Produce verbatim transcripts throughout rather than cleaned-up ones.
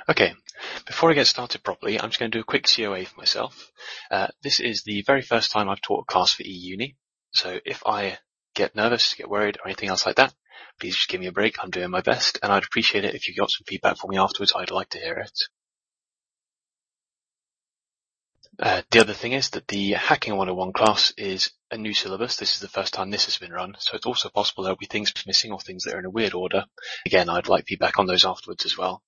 Okay, before I get started properly, I'm just going to do a quick C O A for myself. Uh, this is the very first time I've taught a class for eUni, so if I get nervous, get worried, or anything else like that, please just give me a break. I'm doing my best, and I'd appreciate it if you got some feedback for me afterwards. I'd like to hear it. Uh, the other thing is that the Hacking one oh one class is a new syllabus. This is the first time this has been run, so it's also possible there'll be things missing or things that are in a weird order. Again, I'd like feedback on those afterwards as well.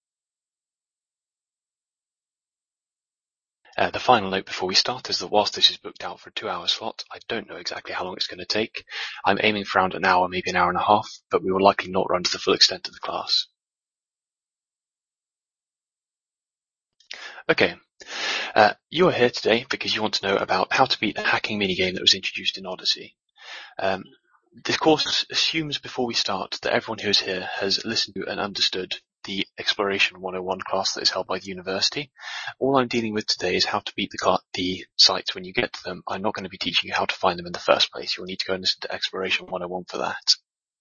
Uh, the final note before we start is that whilst this is booked out for a two-hour slot, I don't know exactly how long it's going to take. I'm aiming for around an hour, maybe an hour and a half, but we will likely not run to the full extent of the class. Okay, uh, you are here today because you want to know about how to beat the hacking minigame that was introduced in Odyssey. Um, this course assumes before we start that everyone who is here has listened to and understood the Exploration one oh one class that is held by the university. All I'm dealing with today is how to beat the, the sites when you get to them. I'm not going to be teaching you how to find them in the first place. You'll need to go and listen to Exploration one oh one for that.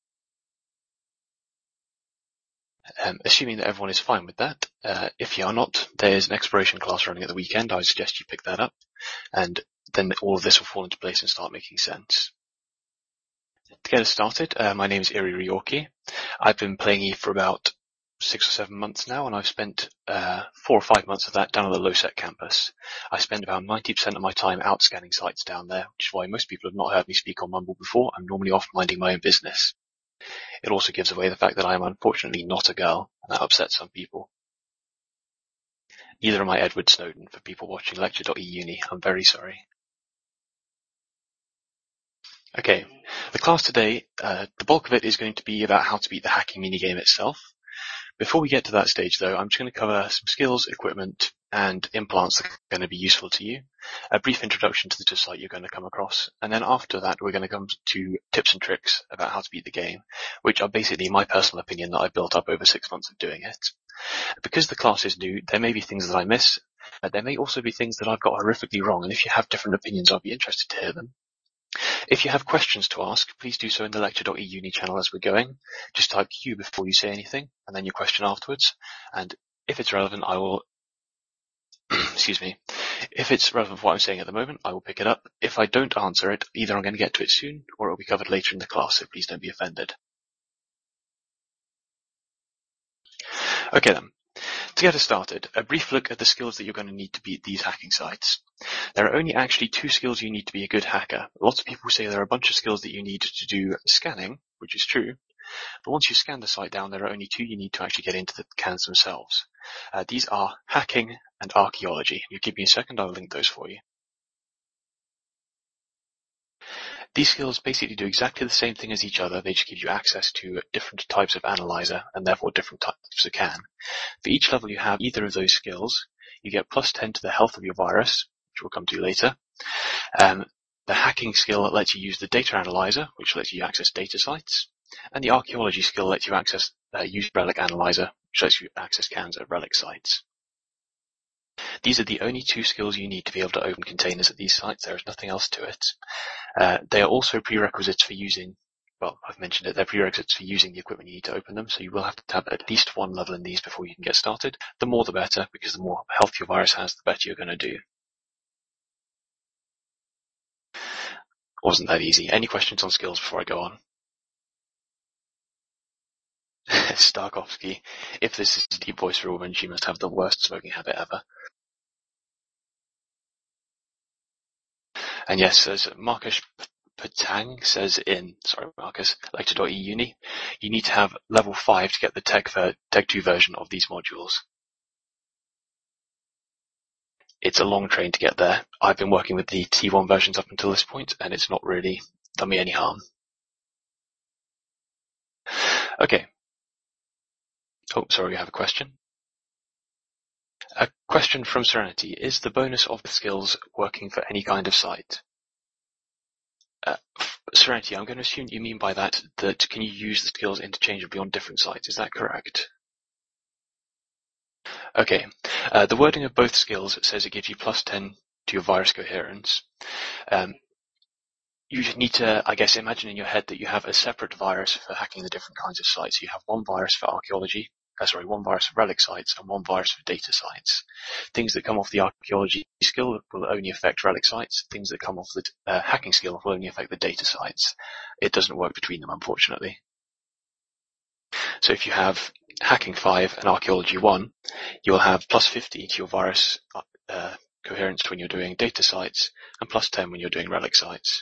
Um, assuming that everyone is fine with that, uh, if you are not, there's an exploration class running at the weekend. I would suggest you pick that up, and then all of this will fall into place and start making sense. To get us started, uh, my name is Iri Ryorki. I've been playing E for about six or seven months now, and I've spent uh, four or five months of that down on the LowSec campus. I spend about ninety percent of my time out scanning sites down there, which is why most people have not heard me speak on Mumble before. I'm normally off minding my own business. It also gives away the fact that I am unfortunately not a girl, and that upsets some people. Neither am I Edward Snowden for people watching lecture dot e uni. I'm very sorry. Okay, the class today, uh, the bulk of it is going to be about how to beat the hacking minigame itself. Before we get to that stage though, I'm just going to cover some skills, equipment, and implants that are going to be useful to you, a brief introduction to the site you're going to come across, and then after that we're going to come to tips and tricks about how to beat the game, which are basically my personal opinion that I've built up over six months of doing it. Because the class is new, there may be things that I miss, but there may also be things that I've got horrifically wrong, and if you have different opinions, I'll be interested to hear them. If you have questions to ask, please do so in the lecture dot e uni channel as we're going. Just type Q before you say anything, and then your question afterwards. And if it's relevant, I will, excuse me, if it's relevant for what I'm saying at the moment, I will pick it up. If I don't answer it, either I'm going to get to it soon, or it will be covered later in the class, so please don't be offended. Okay then. To get us started, a brief look at the skills that you're going to need to beat these hacking sites. There are only actually two skills you need to be a good hacker. Lots of people say there are a bunch of skills that you need to do scanning, which is true, but once you scan the site down, there are only two you need to actually get into the cans themselves. Uh, these are hacking and archaeology. You give me a second, I'll link those for you. These skills basically do exactly the same thing as each other, they just give you access to different types of analyzer and therefore different types of can. For each level you have either of those skills, you get plus ten to the health of your virus, which we'll come to later. Um, the hacking skill lets you use the data analyzer, which lets you access data sites, and the archaeology skill lets you access uh, use relic analyzer, which lets you access cans at relic sites. These are the only two skills you need to be able to open containers at these sites. There is nothing else to it. Uh, they are also prerequisites for using, well, I've mentioned it, they're prerequisites for using the equipment you need to open them, so you will have to have at least one level in these before you can get started. The more the better, because the more health your virus has, the better you're going to do. Wasn't that easy? Any questions on skills before I go on? Starkovsky, if this is a deep voice for a woman, she must have the worst smoking habit ever. And yes, as Marcus Patang says in, sorry Marcus, lecture dot e uni, you need to have level five to get the Tech, ver- Tech two version of these modules. It's a long train to get there. I've been working with the T one versions up until this point, and it's not really done me any harm. Okay. Oh, sorry, we have a question. A question from Serenity. Is the bonus of the skills working for any kind of site? Uh, Serenity, I'm going to assume you mean by that that can you use the skills interchangeably on different sites? Is that correct? Okay. Uh, the wording of both skills says it gives you plus ten to your virus coherence. Um, you need to, I guess, imagine in your head that you have a separate virus for hacking the different kinds of sites. You have one virus for archaeology, uh, sorry, one virus for relic sites and one virus for data sites. Things that come off the archaeology skill will only affect relic sites. Things that come off the uh, hacking skill will only affect the data sites. It doesn't work between them, unfortunately. So if you have hacking five and archaeology one, you'll have plus fifty to your virus uh, coherence when you're doing data sites and plus ten when you're doing relic sites.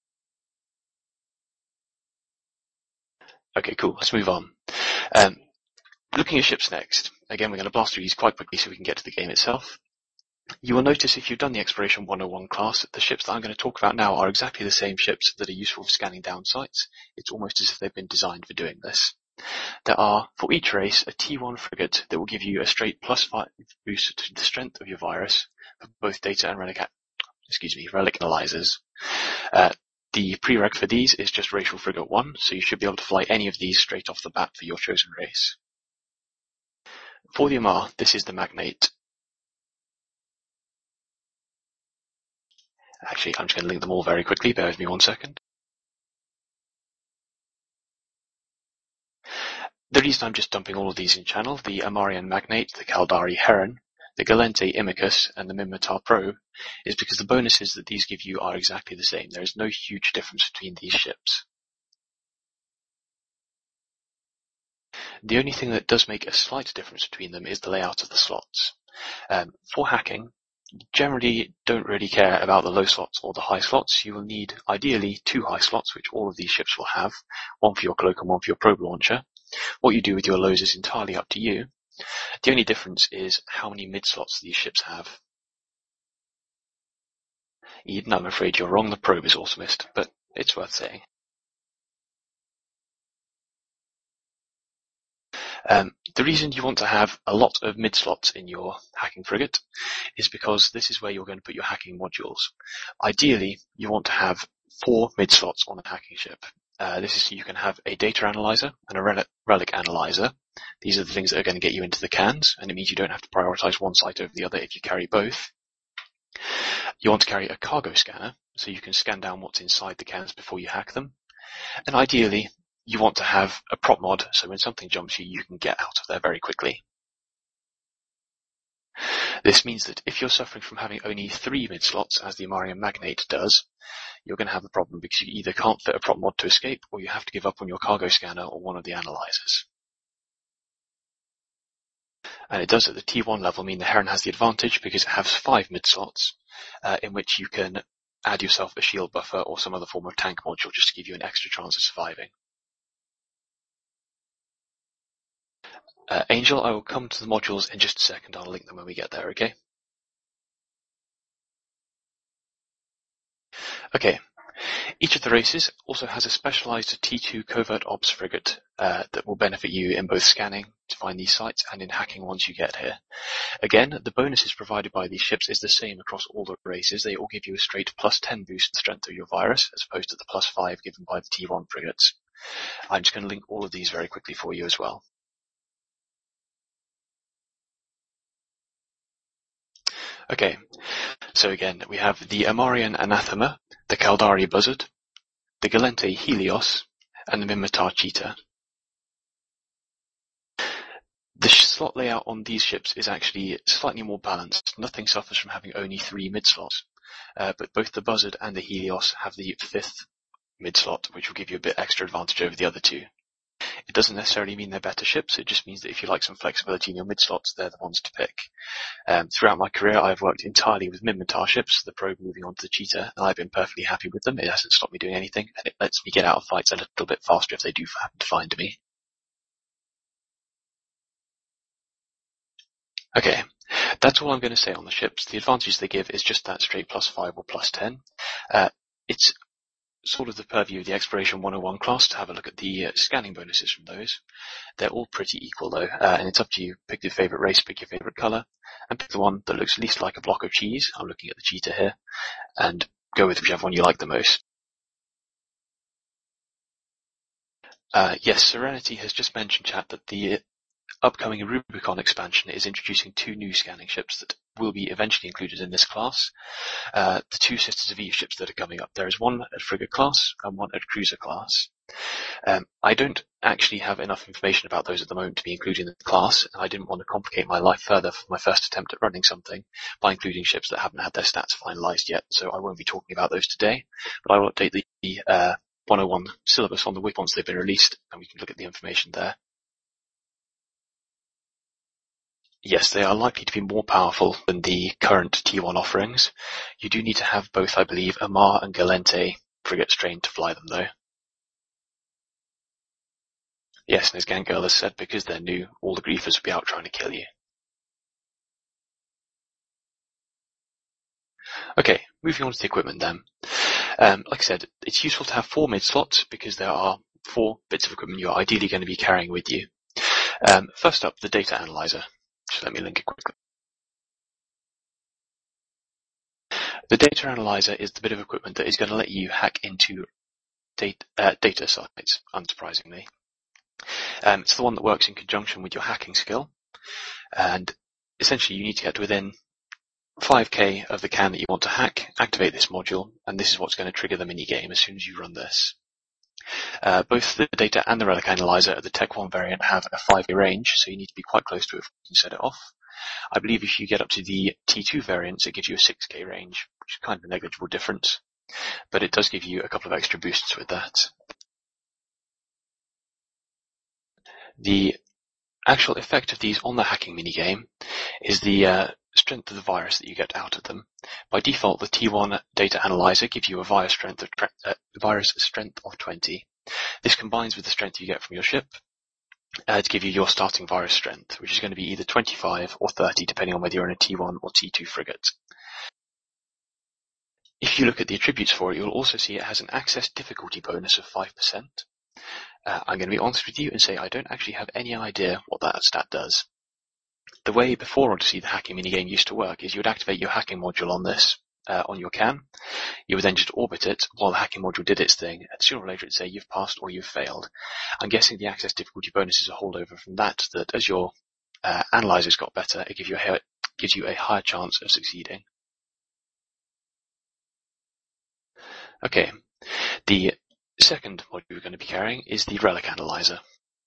Okay, cool. Let's move on. Um, looking at ships next. Again, we're going to blast through these quite quickly so we can get to the game itself. You will notice if you've done the Exploration one oh one class, the ships that I'm going to talk about now are exactly the same ships that are useful for scanning down sites. It's almost as if they've been designed for doing this. There are, for each race, a T one frigate that will give you a straight plus five boost to the strength of your virus for both data and relic, excuse me, relic analyzers. Uh, the prereq for these is just racial frigate one, so you should be able to fly any of these straight off the bat for your chosen race. For the Amarr, this is the Magnate. Actually, I'm just going to link them all very quickly. Bear with me one second. The reason I'm just dumping all of these in channel, the Amarrian Magnate, the Caldari Heron, the Gallente Imicus, and the Minmatar Probe, is because the bonuses that these give you are exactly the same. There is no huge difference between these ships. The only thing that does make a slight difference between them is the layout of the slots. Um, for hacking, you generally don't really care about the low slots or the high slots. You will need, ideally, two high slots, which all of these ships will have, one for your cloak and one for your probe launcher. What you do with your lows is entirely up to you. The only difference is how many mid-slots these ships have. Eden, I'm afraid you're wrong, the probe is Automist, but it's worth saying. Um, the reason you want to have a lot of mid-slots in your hacking frigate is because this is where you're going to put your hacking modules. Ideally, you want to have four mid-slots on a hacking ship. Uh, this is so you can have a data analyzer and a relic, relic analyzer. These are the things that are going to get you into the cans, and it means you don't have to prioritize one site over the other if you carry both. You want to carry a cargo scanner, so you can scan down what's inside the cans before you hack them. And ideally, you want to have a prop mod, so when something jumps you, you can get out of there very quickly. This means that if you're suffering from having only three mid-slots, as the Amarrian Magnate does, you're going to have a problem because you either can't fit a prop mod to escape, or you have to give up on your cargo scanner or one of the analyzers. And it does at the T one level mean the Heron has the advantage because it has five mid-slots, uh, in which you can add yourself a shield buffer or some other form of tank module just to give you an extra chance of surviving. Uh, Angel, I will come to the modules in just a second. I'll link them when we get there, okay? Okay. Each of the races also has a specialized T two covert ops frigate uh, that will benefit you in both scanning to find these sites and in hacking once you get here. Again, the bonuses provided by these ships is the same across all the races. They all give you a straight plus ten boost in the strength of your virus, as opposed to the plus five given by the T one frigates. I'm just going to link all of these very quickly for you as well. Okay, so again, we have the Amarrian Anathema, the Caldari Buzzard, the Gallente Helios, and the Minmatar Cheetah. The slot layout on these ships is actually slightly more balanced. Nothing suffers from having only three mid-slots, uh, but both the Buzzard and the Helios have the fifth mid-slot, which will give you a bit extra advantage over the other two. It doesn't necessarily mean they're better ships, it just means that if you like some flexibility in your mid-slots, they're the ones to pick. Um, throughout my career, I've worked entirely with Minmatar ships, the Probe moving on to the Cheetah, and I've been perfectly happy with them. It hasn't stopped me doing anything, and it lets me get out of fights a little bit faster if they do happen to find me. Okay, that's all I'm going to say on the ships. The advantage they give is just that straight plus five or plus ten. Uh, it's sort of the purview of the Exploration one oh one class to have a look at the uh, scanning bonuses from those. They're all pretty equal though, uh, and it's up to you. Pick your favourite race, pick your favourite colour, and pick the one that looks least like a block of cheese. I'm looking at the Cheetah here, and go with whichever one you like the most. Uh, yes, Serenity has just mentioned, chat, that the upcoming Rubicon expansion is introducing two new scanning ships that will be eventually included in this class. Uh, the two Sisters of Eve ships that are coming up. There is one at frigate class and one at cruiser class. Um, I don't actually have enough information about those at the moment to be included in the class, and I didn't want to complicate my life further for my first attempt at running something by including ships that haven't had their stats finalized yet, so I won't be talking about those today, but I will update the uh, one oh one syllabus on the wiki once they've been released, and we can look at the information there. Yes, they are likely to be more powerful than the current T one offerings. You do need to have both, I believe, Amar and Galente frigates trained to fly them, though. Yes, and as Gangirl has said, because they're new, all the griefers will be out trying to kill you. Okay, moving on to the equipment then. Um, like I said, it's useful to have four mid-slots because there are four bits of equipment you're ideally going to be carrying with you. Um, first up, the data analyzer. Just let me link it quickly. The data analyzer is the bit of equipment that is going to let you hack into data, uh, data sites, unsurprisingly. Um, it's the one that works in conjunction with your hacking skill, and essentially you need to get to within five K of the can that you want to hack, activate this module, and this is what's going to trigger the minigame as soon as you run this. Uh, both the data and the relic analyzer at the Tech one variant have a five K range, so you need to be quite close to it before you set it off. I believe if you get up to the T two variants, it gives you a six K range, which is kind of a negligible difference, but it does give you a couple of extra boosts with that. The actual effect of these on the hacking minigame is the uh, strength of the virus that you get out of them. By default, the T one data analyzer gives you a virus strength of, uh, virus strength of twenty. This combines with the strength you get from your ship uh, to give you your starting virus strength, which is going to be either twenty-five or thirty, depending on whether you're in a T one or T two frigate. If you look at the attributes for it, you'll also see it has an access difficulty bonus of five percent. Uh, I'm going to be honest with you and say I don't actually have any idea what that stat does. The way before Odyssey the hacking minigame used to work is you would activate your hacking module on this, uh, on your can. You would then just orbit it while the hacking module did its thing, and sooner or later it'd say you've passed or you've failed. I'm guessing the access difficulty bonus is a holdover from that, that as your uh, analyzers got better, it gives you, a, gives you a higher chance of succeeding. Okay, the second module we're going to be carrying is the relic analyzer.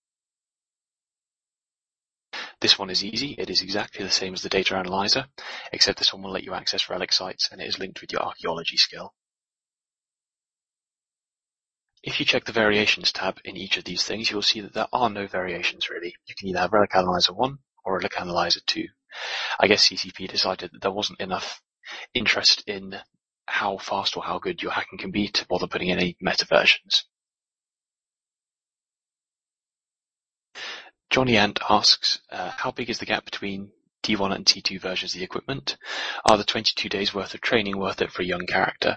This one is easy. It is exactly the same as the data analyzer, except this one will let you access relic sites and it is linked with your archaeology skill. If you check the variations tab in each of these things, you will see that there are no variations really. You can either have relic analyzer one or relic analyzer two. I guess C C P decided that there wasn't enough interest in how fast or how good your hacking can be to bother putting in any meta versions. Johnny Ant asks, uh, how big is the gap between T one and T two versions of the equipment? Are the twenty-two days worth of training worth it for a young character?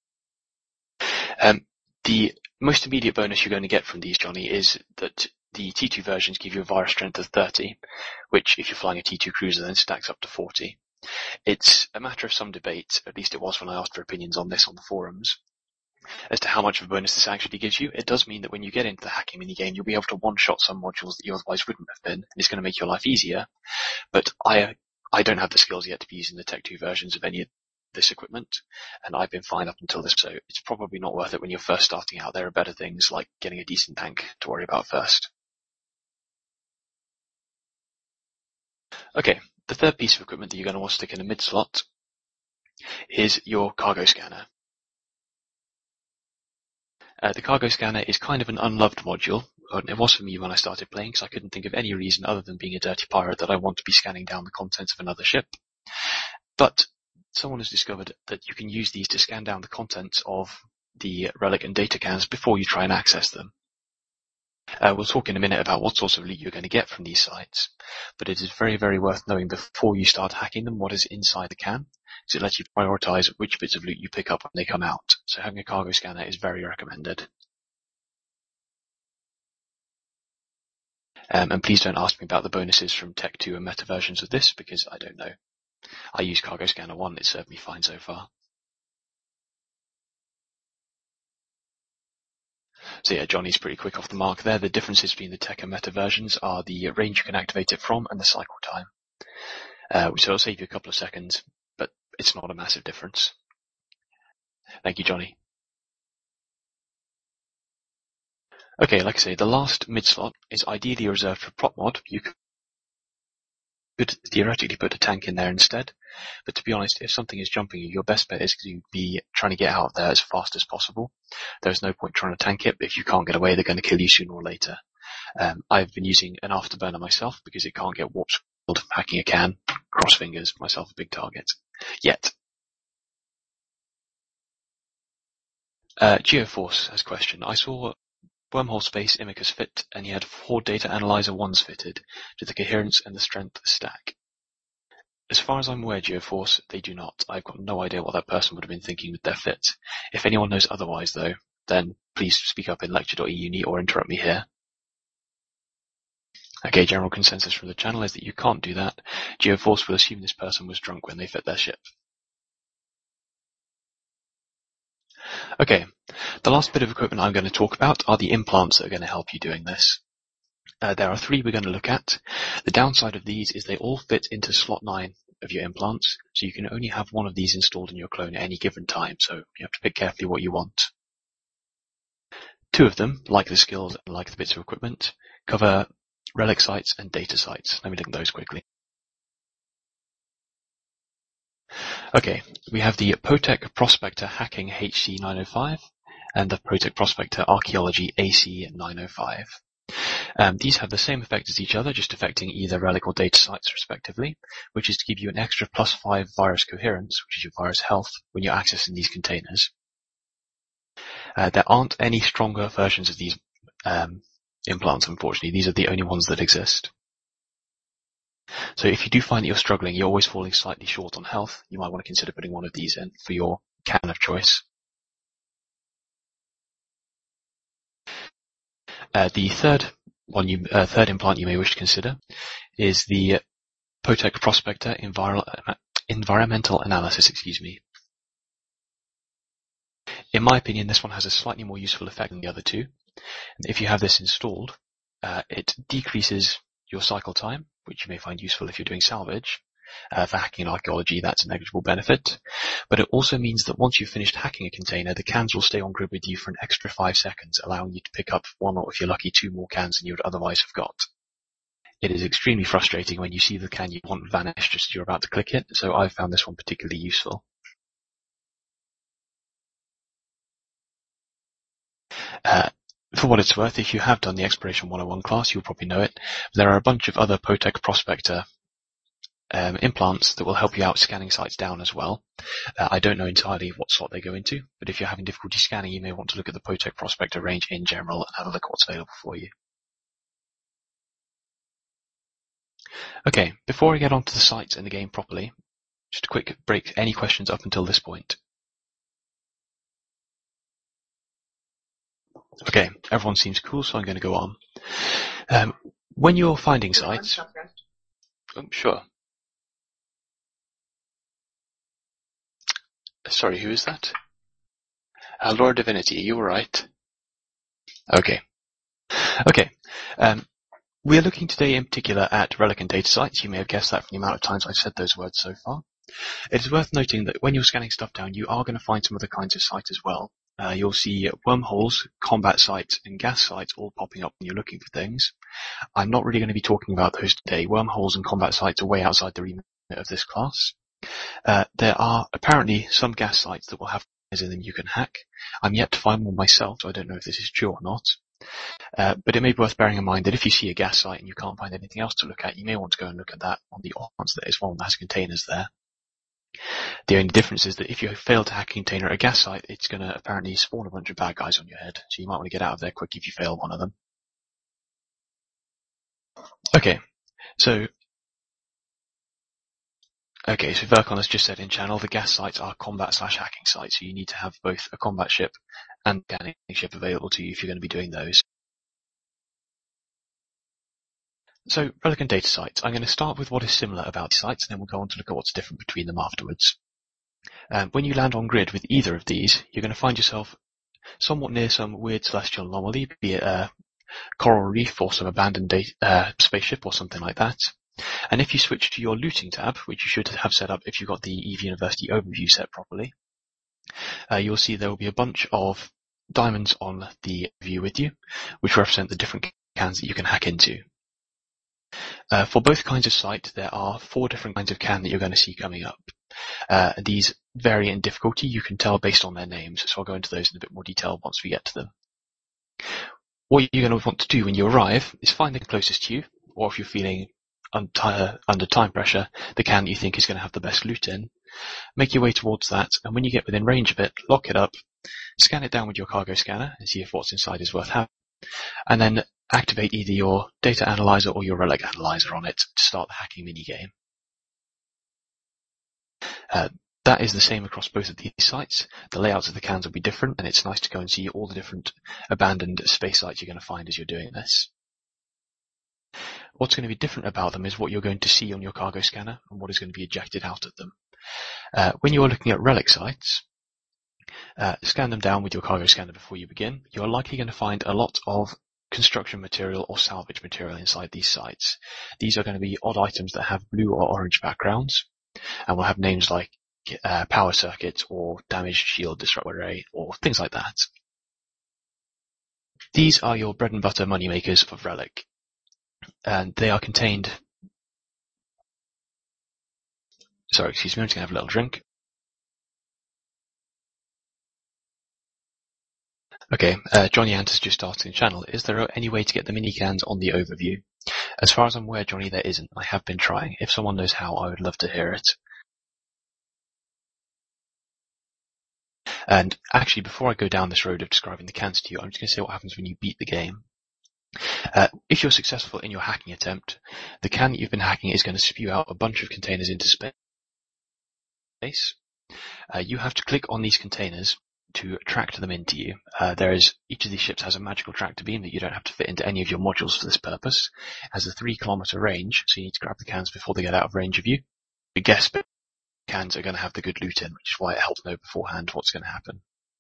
Um, the most immediate bonus you're going to get from these, Johnny, is that the T two versions give you a virus strength of thirty, which if you're flying a T two cruiser then stacks up to forty. It's a matter of some debate, at least it was when I asked for opinions on this on the forums, as to how much of a bonus this actually gives you. It does mean that when you get into the hacking minigame, you'll be able to one-shot some modules that you otherwise wouldn't have been, and it's going to make your life easier. But I I don't have the skills yet to be using the Tech two versions of any of this equipment, and I've been fine up until this, so it's probably not worth it when you're first starting out. There are better things like getting a decent tank to worry about first. Okay, the third piece of equipment that you're going to want to stick in a mid-slot is your cargo scanner. Uh, the cargo scanner is kind of an unloved module. It was for me when I started playing, because I couldn't think of any reason other than being a dirty pirate that I want to be scanning down the contents of another ship. But someone has discovered that you can use these to scan down the contents of the relic and data cans before you try and access them. Uh, we'll talk in a minute about what sorts of loot you're going to get from these sites, but it is very, very worth knowing before you start hacking them what is inside the can, because it lets you prioritize which bits of loot you pick up when they come out. So having a cargo scanner is very recommended. Um, and please don't ask me about the bonuses from Tech two and meta versions of this, because I don't know. I use Cargo Scanner one, it served me fine so far. So yeah, Johnny's pretty quick off the mark there. The differences between the Tech and meta versions are the range you can activate it from and the cycle time. Uh, so it'll save you a couple of seconds, but it's not a massive difference. Thank you, Johnny. Okay, like I say, the last mid slot is ideally reserved for prop mod. You could theoretically put a tank in there instead, but to be honest, if something is jumping you, your best bet is to be trying to get out there as fast as possible. There's no point trying to tank it, but if you can't get away, they're going to kill you sooner or later. Um, I've been using an afterburner myself because it can't get warp swirled hacking a can. Cross fingers, myself a big target. Yet. Uh, Geoforce has a question. I saw Wormhole Space Imicus fit, and he had four Data Analyzer ones fitted to the coherence and the strength stack. As far as I'm aware, Geoforce, they do not. I've got no idea what that person would have been thinking with their fit. If anyone knows otherwise, though, then please speak up in lecture dot e u or interrupt me here. Okay, general consensus from the channel is that you can't do that. Geoforce will assume this person was drunk when they fit their ship. Okay, the last bit of equipment I'm going to talk about are the implants that are going to help you doing this. Uh, there are three we're going to look at. The downside of these is they all fit into slot nine of your implants, so you can only have one of these installed in your clone at any given time, so you have to pick carefully what you want. Two of them, like the skills and like the bits of equipment, cover relic sites and data sites. Let me look at those quickly. Okay, we have the Potec Prospector Hacking H C nine oh five and the Potec Prospector Archaeology A C nine oh five. Um, these have the same effect as each other, just affecting either relic or data sites respectively, which is to give you an extra plus five virus coherence, which is your virus health, when you're accessing these containers. Uh, there aren't any stronger versions of these um, implants, unfortunately. These are the only ones that exist. So if you do find that you're struggling, you're always falling slightly short on health, you might want to consider putting one of these in for your can of choice. Uh, the third one, you, uh, third implant you may wish to consider is the Potec Prospector Enviro Environmental Analysis. Excuse me. In my opinion, this one has a slightly more useful effect than the other two. If you have this installed, uh, it decreases your cycle time, which you may find useful if you're doing salvage. Uh, for hacking and archaeology, that's a negligible benefit. But it also means that once you've finished hacking a container, the cans will stay on grid with you for an extra five seconds, allowing you to pick up one or, if you're lucky, two more cans than you would otherwise have got. It is extremely frustrating when you see the can you want vanish just as you're about to click it, so I've found this one particularly useful. Uh, For what it's worth, if you have done the Exploration one oh one class, you'll probably know it. There are a bunch of other Potec Prospector um, implants that will help you out scanning sites down as well. Uh, I don't know entirely what slot they go into, but if you're having difficulty scanning, you may want to look at the Potec Prospector range in general and have a look at what's available for you. Okay, before I get onto the sites and the game properly, just a quick break. Any questions up until this point? Okay, everyone seems cool, so I'm going to go on. Um, when you're finding sites... Oh, sure. Sorry, who is that? Uh, Laura Divinity, are you alright? Okay. Okay. Um, we're looking today in particular at relic and data sites. You may have guessed that from the amount of times I've said those words so far. It is worth noting that when you're scanning stuff down, you are going to find some other kinds of sites as well. Uh, you'll see wormholes, combat sites, and gas sites all popping up when you're looking for things. I'm not really going to be talking about those today. Wormholes and combat sites are way outside the remit of this class. Uh, there are apparently some gas sites that will have in them you can hack. I'm yet to find one myself, so I don't know if this is true or not. Uh, but it may be worth bearing in mind that if you see a gas site and you can't find anything else to look at, you may want to go and look at that on the off chance that it's one that has containers there. The only difference is that if you fail to hack a container at a gas site, it's going to apparently spawn a bunch of bad guys on your head, so you might want to get out of there quick if you fail one of them. Okay, so Okay, so Vercon has just said in channel the gas sites are combat slash hacking sites, so you need to have both a combat ship and a scanning ship available to you if you're going to be doing those. So, relic and data sites. I'm going to start with what is similar about these sites, and then we'll go on to look at what's different between them afterwards. Um, when you land on grid with either of these, you're going to find yourself somewhat near some weird celestial anomaly, be it a coral reef or some abandoned data, uh, spaceship or something like that. And if you switch to your looting tab, which you should have set up if you've got the EVE University overview set properly, uh, you'll see there will be a bunch of diamonds on the view with you, which represent the different cans that you can hack into. Uh, for both kinds of site, there are four different kinds of can that you're going to see coming up. Uh, these vary in difficulty, you can tell based on their names, so I'll go into those in a bit more detail once we get to them. What you're going to want to do when you arrive is find the closest to you, or if you're feeling under, under time pressure, the can that you think is going to have the best loot in. Make your way towards that, and when you get within range of it, lock it up, scan it down with your cargo scanner and see if what's inside is worth having, and then activate either your data analyzer or your relic analyzer on it to start the hacking minigame. Uh, that is the same across both of these sites. The layouts of the cans will be different, and it's nice to go and see all the different abandoned space sites you're going to find as you're doing this. What's going to be different about them is what you're going to see on your cargo scanner and what is going to be ejected out of them. Uh, when you're looking at relic sites, uh, scan them down with your cargo scanner before you begin. You're likely going to find a lot of construction material or salvage material inside these sites. These are going to be odd items that have blue or orange backgrounds and will have names like uh, power circuit or damaged shield disruptor array or things like that. These are your bread and butter money makers for Relic, and they are contained. Sorry, excuse me, I'm just going to have a little drink. Okay, uh, Johnny Ant has just started the channel. Is there any way to get the mini cans on the overview? As far as I'm aware, Johnny, there isn't. I have been trying. If someone knows how, I would love to hear it. And actually, before I go down this road of describing the cans to you, I'm just going to say what happens when you beat the game. Uh, if you're successful in your hacking attempt, the can that you've been hacking is going to spew out a bunch of containers into space. Uh, you have to click on these containers to attract them into you. Uh, there is each of these ships has a magical tractor beam that you don't have to fit into any of your modules for this purpose. It has a three kilometer range, so you need to grab the cans before they get out of range of you. The guess cans are going to have the good loot in, which is why it helps know beforehand what's going to happen.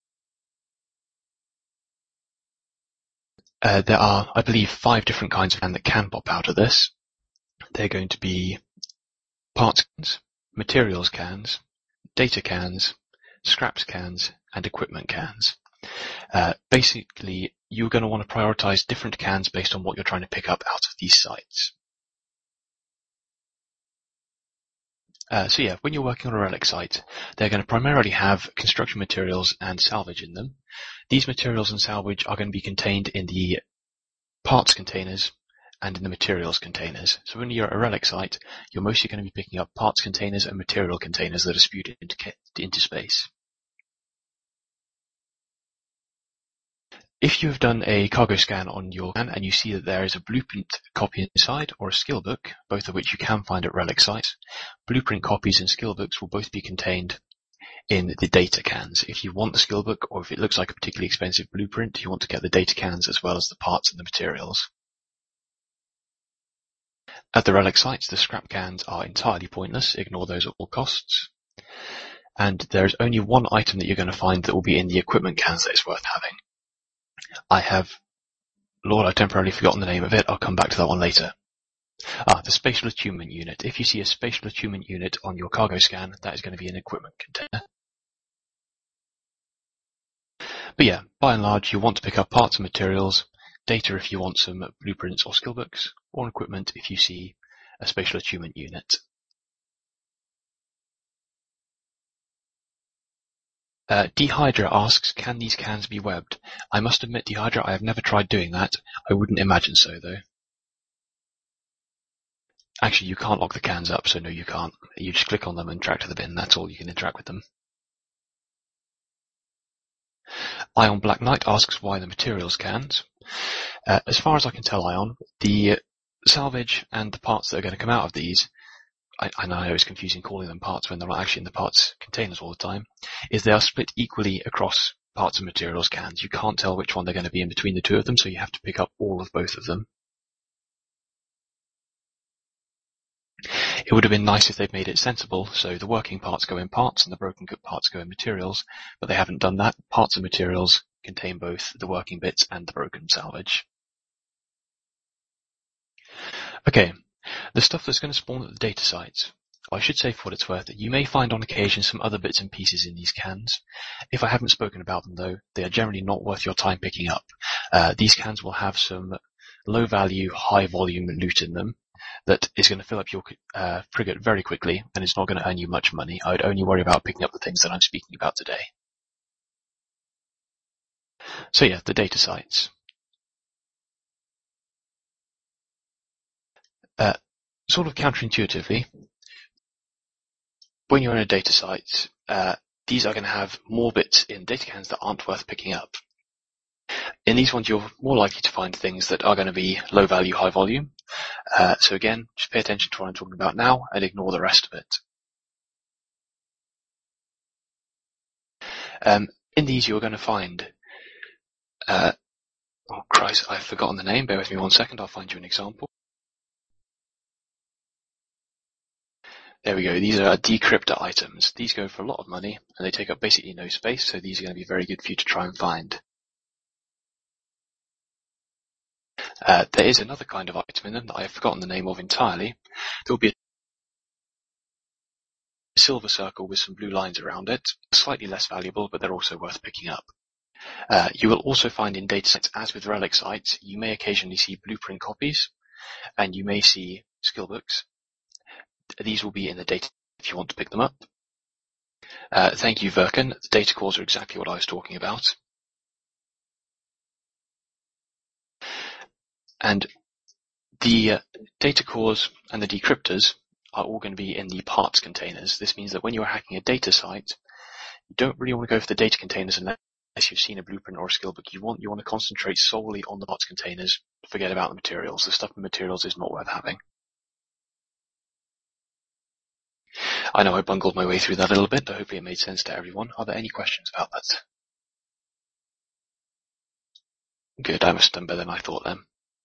Uh, there are, I believe, five different kinds of can that can pop out of this. They're going to be parts cans, materials cans, data cans, scraps cans, and equipment cans. Uh, basically, you're going to want to prioritize different cans based on what you're trying to pick up out of these sites. Uh, so yeah, when you're working on a relic site, they're going to primarily have construction materials and salvage in them. These materials and salvage are going to be contained in the parts containers and in the materials containers. So when you're at a relic site, you're mostly going to be picking up parts containers and material containers that are spewed into, into space. If you have done a cargo scan on your can and you see that there is a blueprint copy inside or a skill book, both of which you can find at relic sites, blueprint copies and skill books will both be contained in the data cans. If you want the skill book, or if it looks like a particularly expensive blueprint, you want to get the data cans as well as the parts and the materials. At the relic sites, the scrap cans are entirely pointless. Ignore those at all costs. And there is only one item that you're going to find that will be in the equipment cans that is worth having. I have, Lord, I've temporarily forgotten the name of it. I'll come back to that one later. Ah, the spatial attunement unit. If you see a spatial attunement unit on your cargo scan, that is going to be an equipment container. But yeah, by and large, you want to pick up parts and materials, data if you want some blueprints or skill books, or equipment if you see a spatial attunement unit. Uh, Dehydra asks, can these cans be webbed? I must admit, Dehydra, I have never tried doing that. I wouldn't imagine so, though. Actually, you can't lock the cans up, so no, you can't. You just click on them and drag to the bin. That's all you can interact with them. Ion Black Knight asks why the materials cans. Uh, as far as I can tell, Ion, the salvage and the parts that are going to come out of these, I, I know it's confusing calling them parts when they're not actually in the parts containers all the time, is they are split equally across parts and materials cans. You can't tell which one they're going to be in between the two of them, so you have to pick up all of both of them. It would have been nice if they'd made it sensible, so the working parts go in parts and the broken parts go in materials, but they haven't done that. Parts and materials contain both the working bits and the broken salvage. Okay, The stuff that's going to spawn at the data sites. I should say, for what it's worth, that you may find on occasion some other bits and pieces in these cans. If I haven't spoken about them though, they are generally not worth your time picking up. Uh, these cans will have some low value, high volume loot in them that is going to fill up your uh, frigate very quickly, and it's not going to earn you much money. I would only worry about picking up the things that I'm speaking about today. So yeah, the data sites. Uh, sort of counterintuitively, when you're in a data site, uh, these are going to have more bits in data cans that aren't worth picking up. In these ones, you're more likely to find things that are going to be low value, high volume. Uh, so again, just pay attention to what I'm talking about now and ignore the rest of it. Um, in these, you're going to find, uh, oh Christ, I've forgotten the name. Bear with me one second. I'll find you an example. There we go. These are decryptor items. These go for a lot of money, and they take up basically no space, so these are going to be very good for you to try and find. Uh, there is another kind of item in them that I have forgotten the name of entirely. There will be a silver circle with some blue lines around it. Slightly less valuable, but they're also worth picking up. Uh, you will also find in data sites, as with relic sites, you may occasionally see blueprint copies, and you may see skill books. These will be in the data if you want to pick them up. Uh, thank you, Verkan. The data cores are exactly what I was talking about. And the uh, data cores and the decryptors are all going to be in the parts containers. This means that when you're hacking a data site, you don't really want to go for the data containers unless you've seen a blueprint or a skill book. You want, you want to concentrate solely on the parts containers. Forget about the materials. The stuff in materials is not worth having. I know I bungled my way through that a little bit, but hopefully it made sense to everyone. Are there any questions about that? Good, I must have done better than I thought then.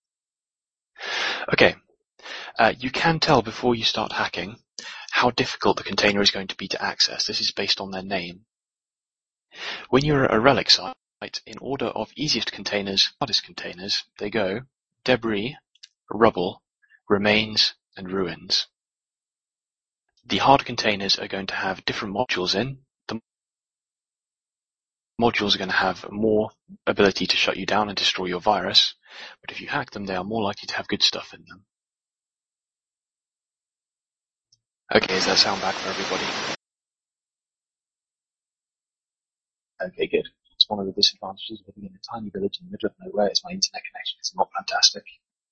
Okay, uh, you can tell before you start hacking how difficult the container is going to be to access. This is based on their name. When you're at a relic site, in order of easiest containers, hardest containers, they go debris, rubble, remains, and ruins. The hard containers are going to have different modules in. The modules are going to have more ability to shut you down and destroy your virus, but if you hack them, they are more likely to have good stuff in them. Okay, does that sound bad for everybody? Okay, good. It's one of the disadvantages of living in a tiny village in the middle of nowhere is my internet connection is not fantastic.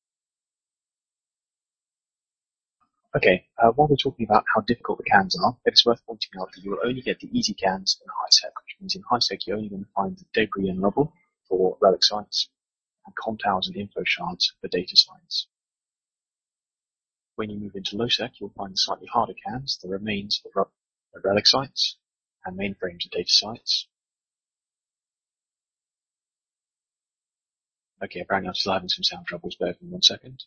Okay, uh, while we're talking about how difficult the cans are, it's worth pointing out that you will only get the easy cans in HiSec, which means in HiSec you're only going to find the debris and rubble for relic sites, and com towers and info shards for data sites. When you move into LowSec, you'll find the slightly harder cans, the remains for relic sites, and mainframes of data sites. Okay, apparently I'm still having some sound troubles, bear with me one second.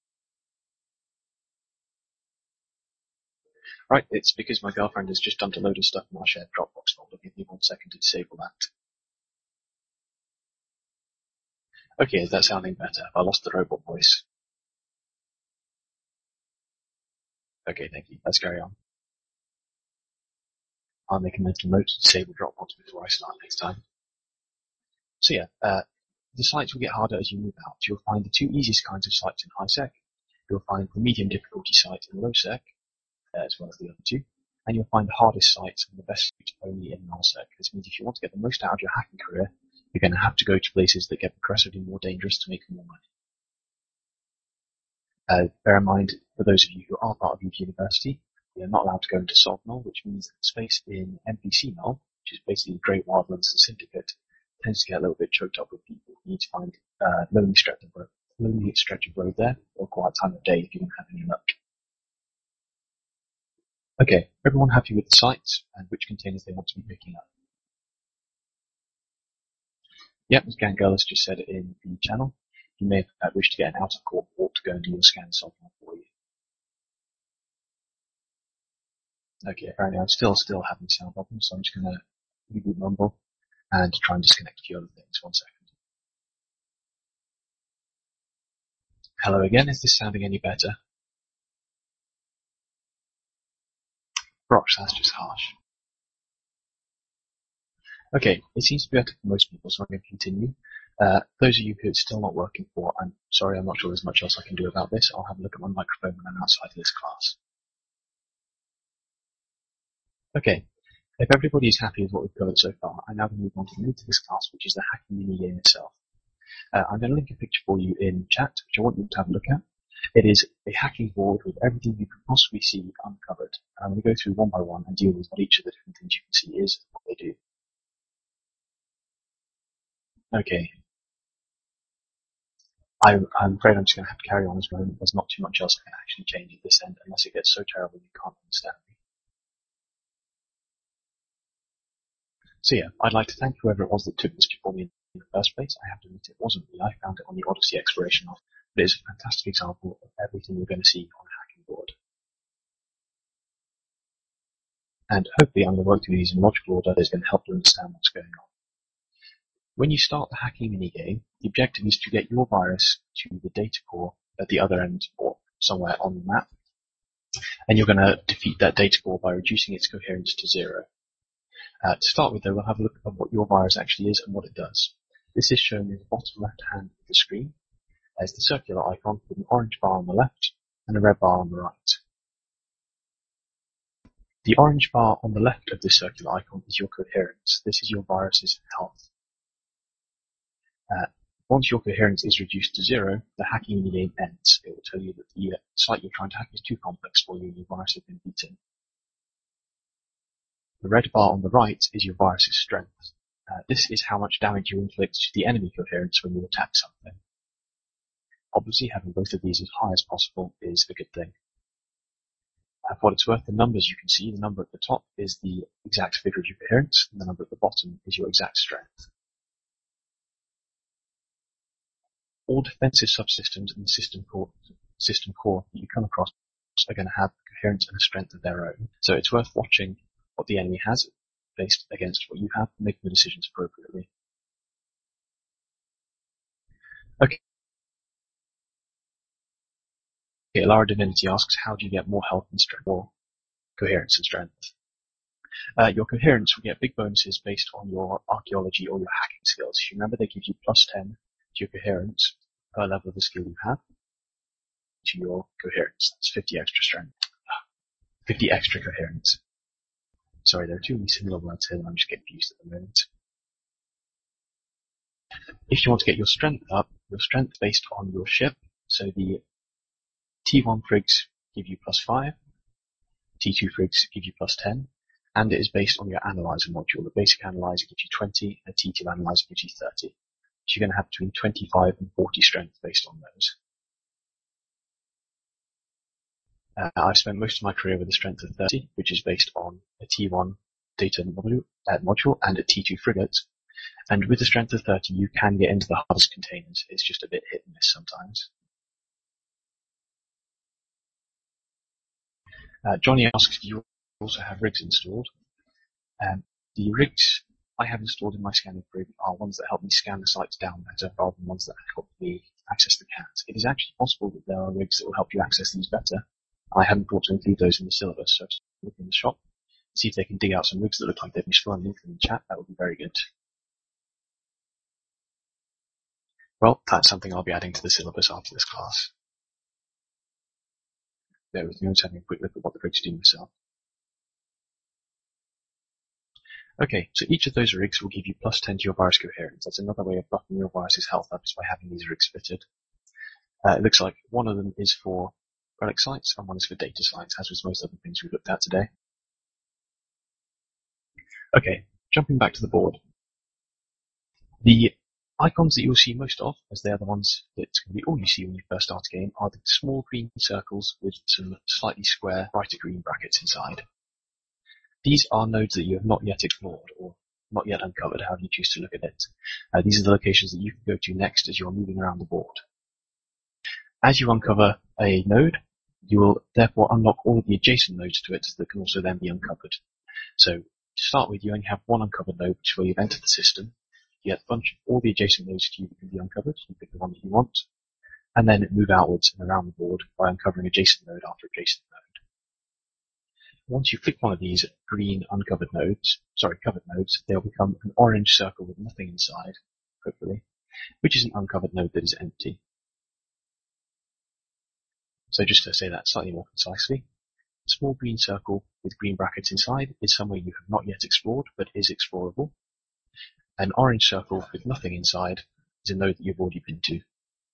Right, it's because my girlfriend has just dumped a load of stuff in our shared Dropbox folder. Give me one second to disable that. Okay, is that sounding better? I lost the robot voice. Okay, thank you. Let's carry on. I'll make a mental note to disable Dropbox before I start next time. So yeah, uh, the sites will get harder as you move out. You'll find the two easiest kinds of sites in HiSec. You'll find the medium difficulty site in LowSec, uh, as well as the other two. And you'll find the hardest sites and the best only in nullsec. This means if you want to get the most out of your hacking career, you're going to have to go to places that get progressively more dangerous to make more money. Uh, bear in mind, for those of you who are part of Youth University, we are not allowed to go into Salt Null, which means that the space in N P C Null, which is basically Great Wildlands and Syndicate, tends to get a little bit choked up with people. You need to find uh, lonely stretch of road, lonely stretch of road there, or quiet time of day if you don't have any luck. Okay, everyone happy with the sites and which containers they want to be picking up? Yep, as Gangulas just said in the channel, you may have wished to get an out-of-court port to go and do your scan software for you. Okay, apparently I'm still still having sound problems, so I'm just going to reboot Mumble and try and disconnect a few other things. One second. Hello again, is this sounding any better? Gosh, that's just harsh. Okay, it seems to be better for most people, so I'm going to continue. Uh, those of you who it's still not working for, I'm sorry, I'm not sure there's much else I can do about this. I'll have a look at my microphone when I'm outside of this class. Okay, if everybody is happy with what we've covered so far, I'm now going to move on to the meat of this class, which is the hacking mini-game itself. Uh, I'm going to link a picture for you in chat, which I want you to have a look at. It is a hacking board with everything you could possibly see uncovered. I'm going to go through one by one and deal with what each of the different things you can see is and what they do. Okay. I, I'm afraid I'm just going to have to carry on as well. There's not too much else I can actually change at this end unless it gets so terrible you can't understand me. So yeah, I'd like to thank whoever it was that took this before me in the first place. I have to admit it wasn't me. I found it on the Odyssey Exploration Hub. But it is a fantastic example of everything you're going to see on a hacking board. And hopefully I'm going to work through these in logical order that is going to help you understand what's going on. When you start the hacking minigame, the objective is to get your virus to the data core at the other end or somewhere on the map. And you're going to defeat that data core by reducing its coherence to zero. Uh, to start with, though, we'll have a look at what your virus actually is and what it does. This is shown in the bottom left hand of the screen as the circular icon with an orange bar on the left and a red bar on the right. The orange bar on the left of this circular icon is your coherence. This is your virus's health. Uh, once your coherence is reduced to zero, the hacking minigame ends. It will tell you that the site you're trying to hack is too complex for you and your virus has been beaten. The red bar on the right is your virus's strength. Uh, this is how much damage you inflict to the enemy coherence when you attack something. Obviously, having both of these as high as possible is a good thing. Uh, for what it's worth, the numbers you can see, the number at the top is the exact figure of your coherence, and the number at the bottom is your exact strength. All defensive subsystems in the system core, system core that you come across are going to have a coherence and a strength of their own. So it's worth watching what the enemy has based against what you have and making the decisions appropriately. Okay. Okay, Lara Divinity asks, how do you get more health and strength, or coherence and strength? Uh, your coherence will get big bonuses based on your archaeology or your hacking skills. If you remember, they give you plus ten to your coherence per level of the skill you have to your coherence. That's fifty extra strength. fifty extra coherence. Sorry, there are too many similar words here and I'm just getting confused at the moment. If you want to get your strength up, your strength based on your ship, so the T one frigs give you plus five, T two frigs give you plus ten, and it is based on your analyzer module. The basic analyzer gives you twenty, and the T two analyzer gives you thirty. So you're going to have between twenty-five and forty strength based on those. Uh, I've spent most of my career with a strength of thirty, which is based on a T one data module, uh, module and a T two frigate. And with the strength of thirty, you can get into the hardest containers. It's just a bit hit and miss sometimes. Uh, Johnny asks, do you also have rigs installed? Um, the rigs I have installed in my scanning rig are ones that help me scan the sites down better rather than ones that help me access the cat. It is actually possible that there are rigs that will help you access these better. I haven't thought to include those in the syllabus, so look in the shop, see if they can dig out some rigs that look like they'd be useful and link them in the chat. That would be very good. Well, that's something I'll be adding to the syllabus after this class. There with me, I'm just having a quick look at what the rigs do myself. Okay, so each of those rigs will give you plus ten to your virus coherence. That's another way of buffing your virus's health up is by having these rigs fitted. Uh, it looks like one of them is for relic sites and one is for data sites, as with most other things we've looked at today. Okay, jumping back to the board. The icons that you'll see most of, as they are the ones that can be all you see when you first start a game, are the small green circles with some slightly square, brighter green brackets inside. These are nodes that you have not yet explored, or not yet uncovered, however you choose to look at it. Uh, these are the locations that you can go to next as you're moving around the board. As you uncover a node, you will therefore unlock all of the adjacent nodes to it that can also then be uncovered. So, to start with, you only have one uncovered node, which is where you've entered the system. You get a bunch of all the adjacent nodes to you that can be uncovered. You pick the one that you want, and then move outwards and around the board by uncovering adjacent node after adjacent node. Once you click one of these green uncovered nodes, sorry, covered nodes, they'll become an orange circle with nothing inside, hopefully, which is an uncovered node that is empty. So just to say that slightly more concisely, a small green circle with green brackets inside is somewhere you have not yet explored but is explorable. An orange circle with nothing inside is a node that you've already been to.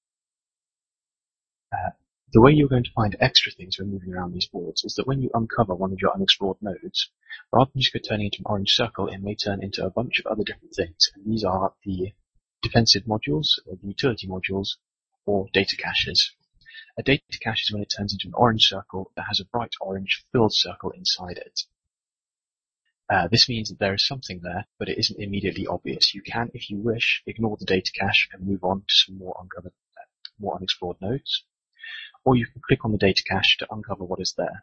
Uh, the way you're going to find extra things when moving around these boards is that when you uncover one of your unexplored nodes, rather than just turning into an orange circle, it may turn into a bunch of other different things. And these are the defensive modules, or the utility modules, or data caches. A data cache is when it turns into an orange circle that has a bright orange filled circle inside it. Uh, this means that there is something there, but it isn't immediately obvious. You can, if you wish, ignore the data cache and move on to some more uncovered, more unexplored nodes. Or you can click on the data cache to uncover what is there.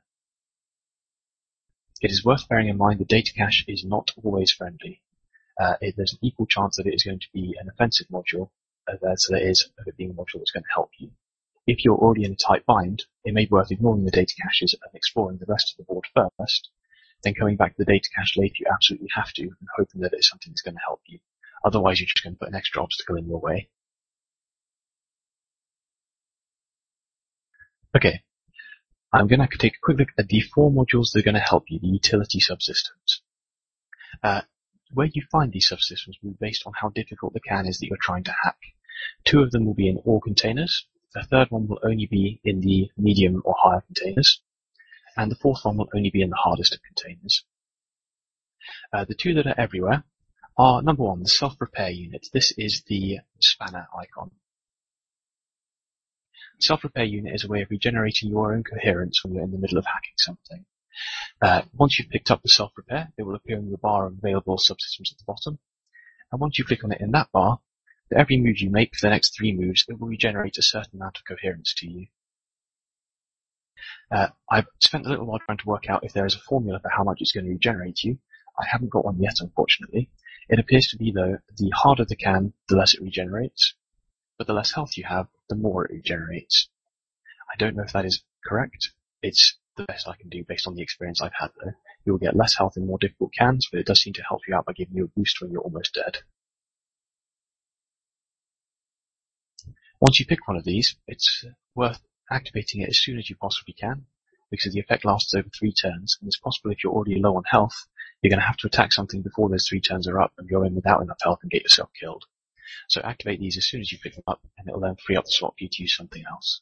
It is worth bearing in mind that data cache is not always friendly. Uh, it, there's an equal chance that it is going to be an offensive module as there is of it being a module that's going to help you. If you're already in a tight bind, it may be worth ignoring the data caches and exploring the rest of the board first, then coming back to the data cache later if you absolutely have to, and hoping that it's something that's going to help you. Otherwise, you're just going to put an extra obstacle in your way. Okay, I'm going to take a quick look at the four modules that are going to help you, the utility subsystems. Uh, where you find these subsystems will be based on how difficult the can is that you're trying to hack. Two of them will be in all containers. The third one will only be in the medium or higher containers, and the fourth one will only be in the hardest of containers. Uh, the two that are everywhere are, number one, the self-repair unit. This is the spanner icon. The self-repair unit is a way of regenerating your own coherence when you're in the middle of hacking something. Uh, once you've picked up the self-repair, it will appear in the bar of available subsystems at the bottom, and once you click on it in that bar, for every move you make for the next three moves, it will regenerate a certain amount of coherence to you. Uh, I've spent a little while trying to work out if there is a formula for how much it's going to regenerate you. I haven't got one yet, unfortunately. It appears to be, though, the harder the can, the less it regenerates, but the less health you have, the more it regenerates. I don't know if that is correct. It's the best I can do based on the experience I've had, though. You'll get less health in more difficult cans, but it does seem to help you out by giving you a boost when you're almost dead. Once you pick one of these, it's worth activating it as soon as you possibly can, because the effect lasts over three turns, and it's possible if you're already low on health, you're going to have to attack something before those three turns are up and go in without enough health and get yourself killed. So activate these as soon as you pick them up, and it'll then free up the slot for you to use something else.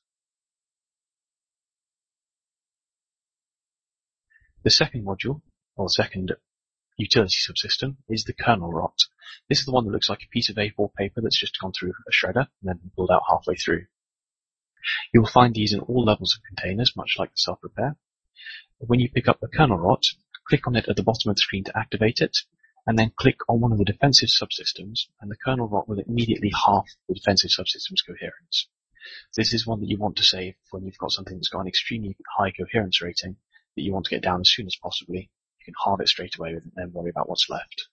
The second module, or second utility subsystem, is the kernel rot. This is the one that looks like a piece of A four paper that's just gone through a shredder and then pulled out halfway through. You will find these in all levels of containers, much like the self-repair. When you pick up the kernel rot, click on it at the bottom of the screen to activate it, and then click on one of the defensive subsystems, and the kernel rot will immediately halve the defensive subsystem's coherence. This is one that you want to save when you've got something that's got an extremely high coherence rating that you want to get down as soon as possibly. You can halve it straight away and then worry about what's left.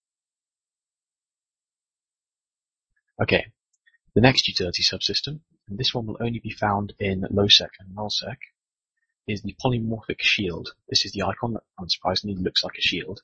Okay, the next utility subsystem, and this one will only be found in LowSec and NullSec, is the polymorphic shield. This is the icon that, unsurprisingly, looks like a shield.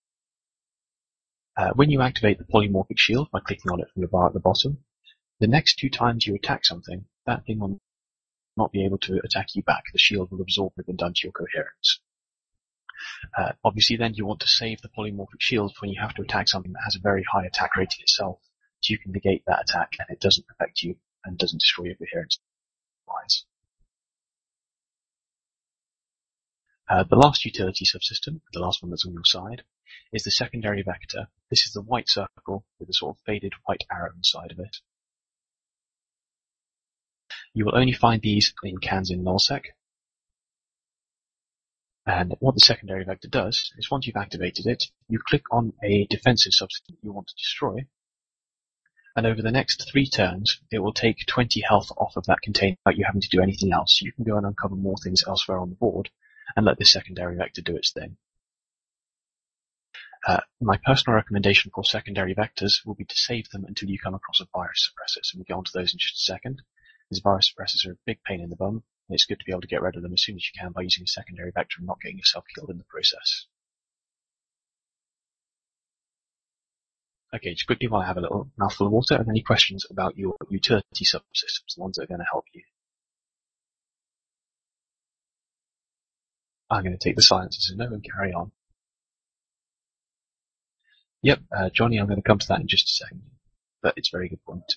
Uh, when you activate the polymorphic shield by clicking on it from the bar at the bottom, the next two times you attack something, that thing will not be able to attack you back. The shield will absorb what has been done to your coherence. Uh, obviously then you want to save the polymorphic shield when you have to attack something that has a very high attack rating itself, so you can negate that attack and it doesn't affect you and doesn't destroy your coherence. Uh, the last utility subsystem, the last one that's on your side, is the secondary vector. This is the white circle with a sort of faded white arrow inside of it. You will only find these in cans in NullSec. And what the secondary vector does is once you've activated it, you click on a defensive subsystem you want to destroy, and over the next three turns, it will take twenty health off of that container without you having to do anything else. You can go and uncover more things elsewhere on the board and let this secondary vector do its thing. Uh, my personal recommendation for secondary vectors will be to save them until you come across a virus suppressor, so we'll get onto those in just a second. These virus suppressors are a big pain in the bum, And it's good to be able to get rid of them as soon as you can by using a secondary vector and not getting yourself killed in the process. Okay, just quickly while I have a little mouthful of water, are there any questions about your utility subsystems, the ones that are going to help you? I'm going to take the silence as a no and carry on. Yep, uh, Johnny, I'm going to come to that in just a second, but it's a very good point.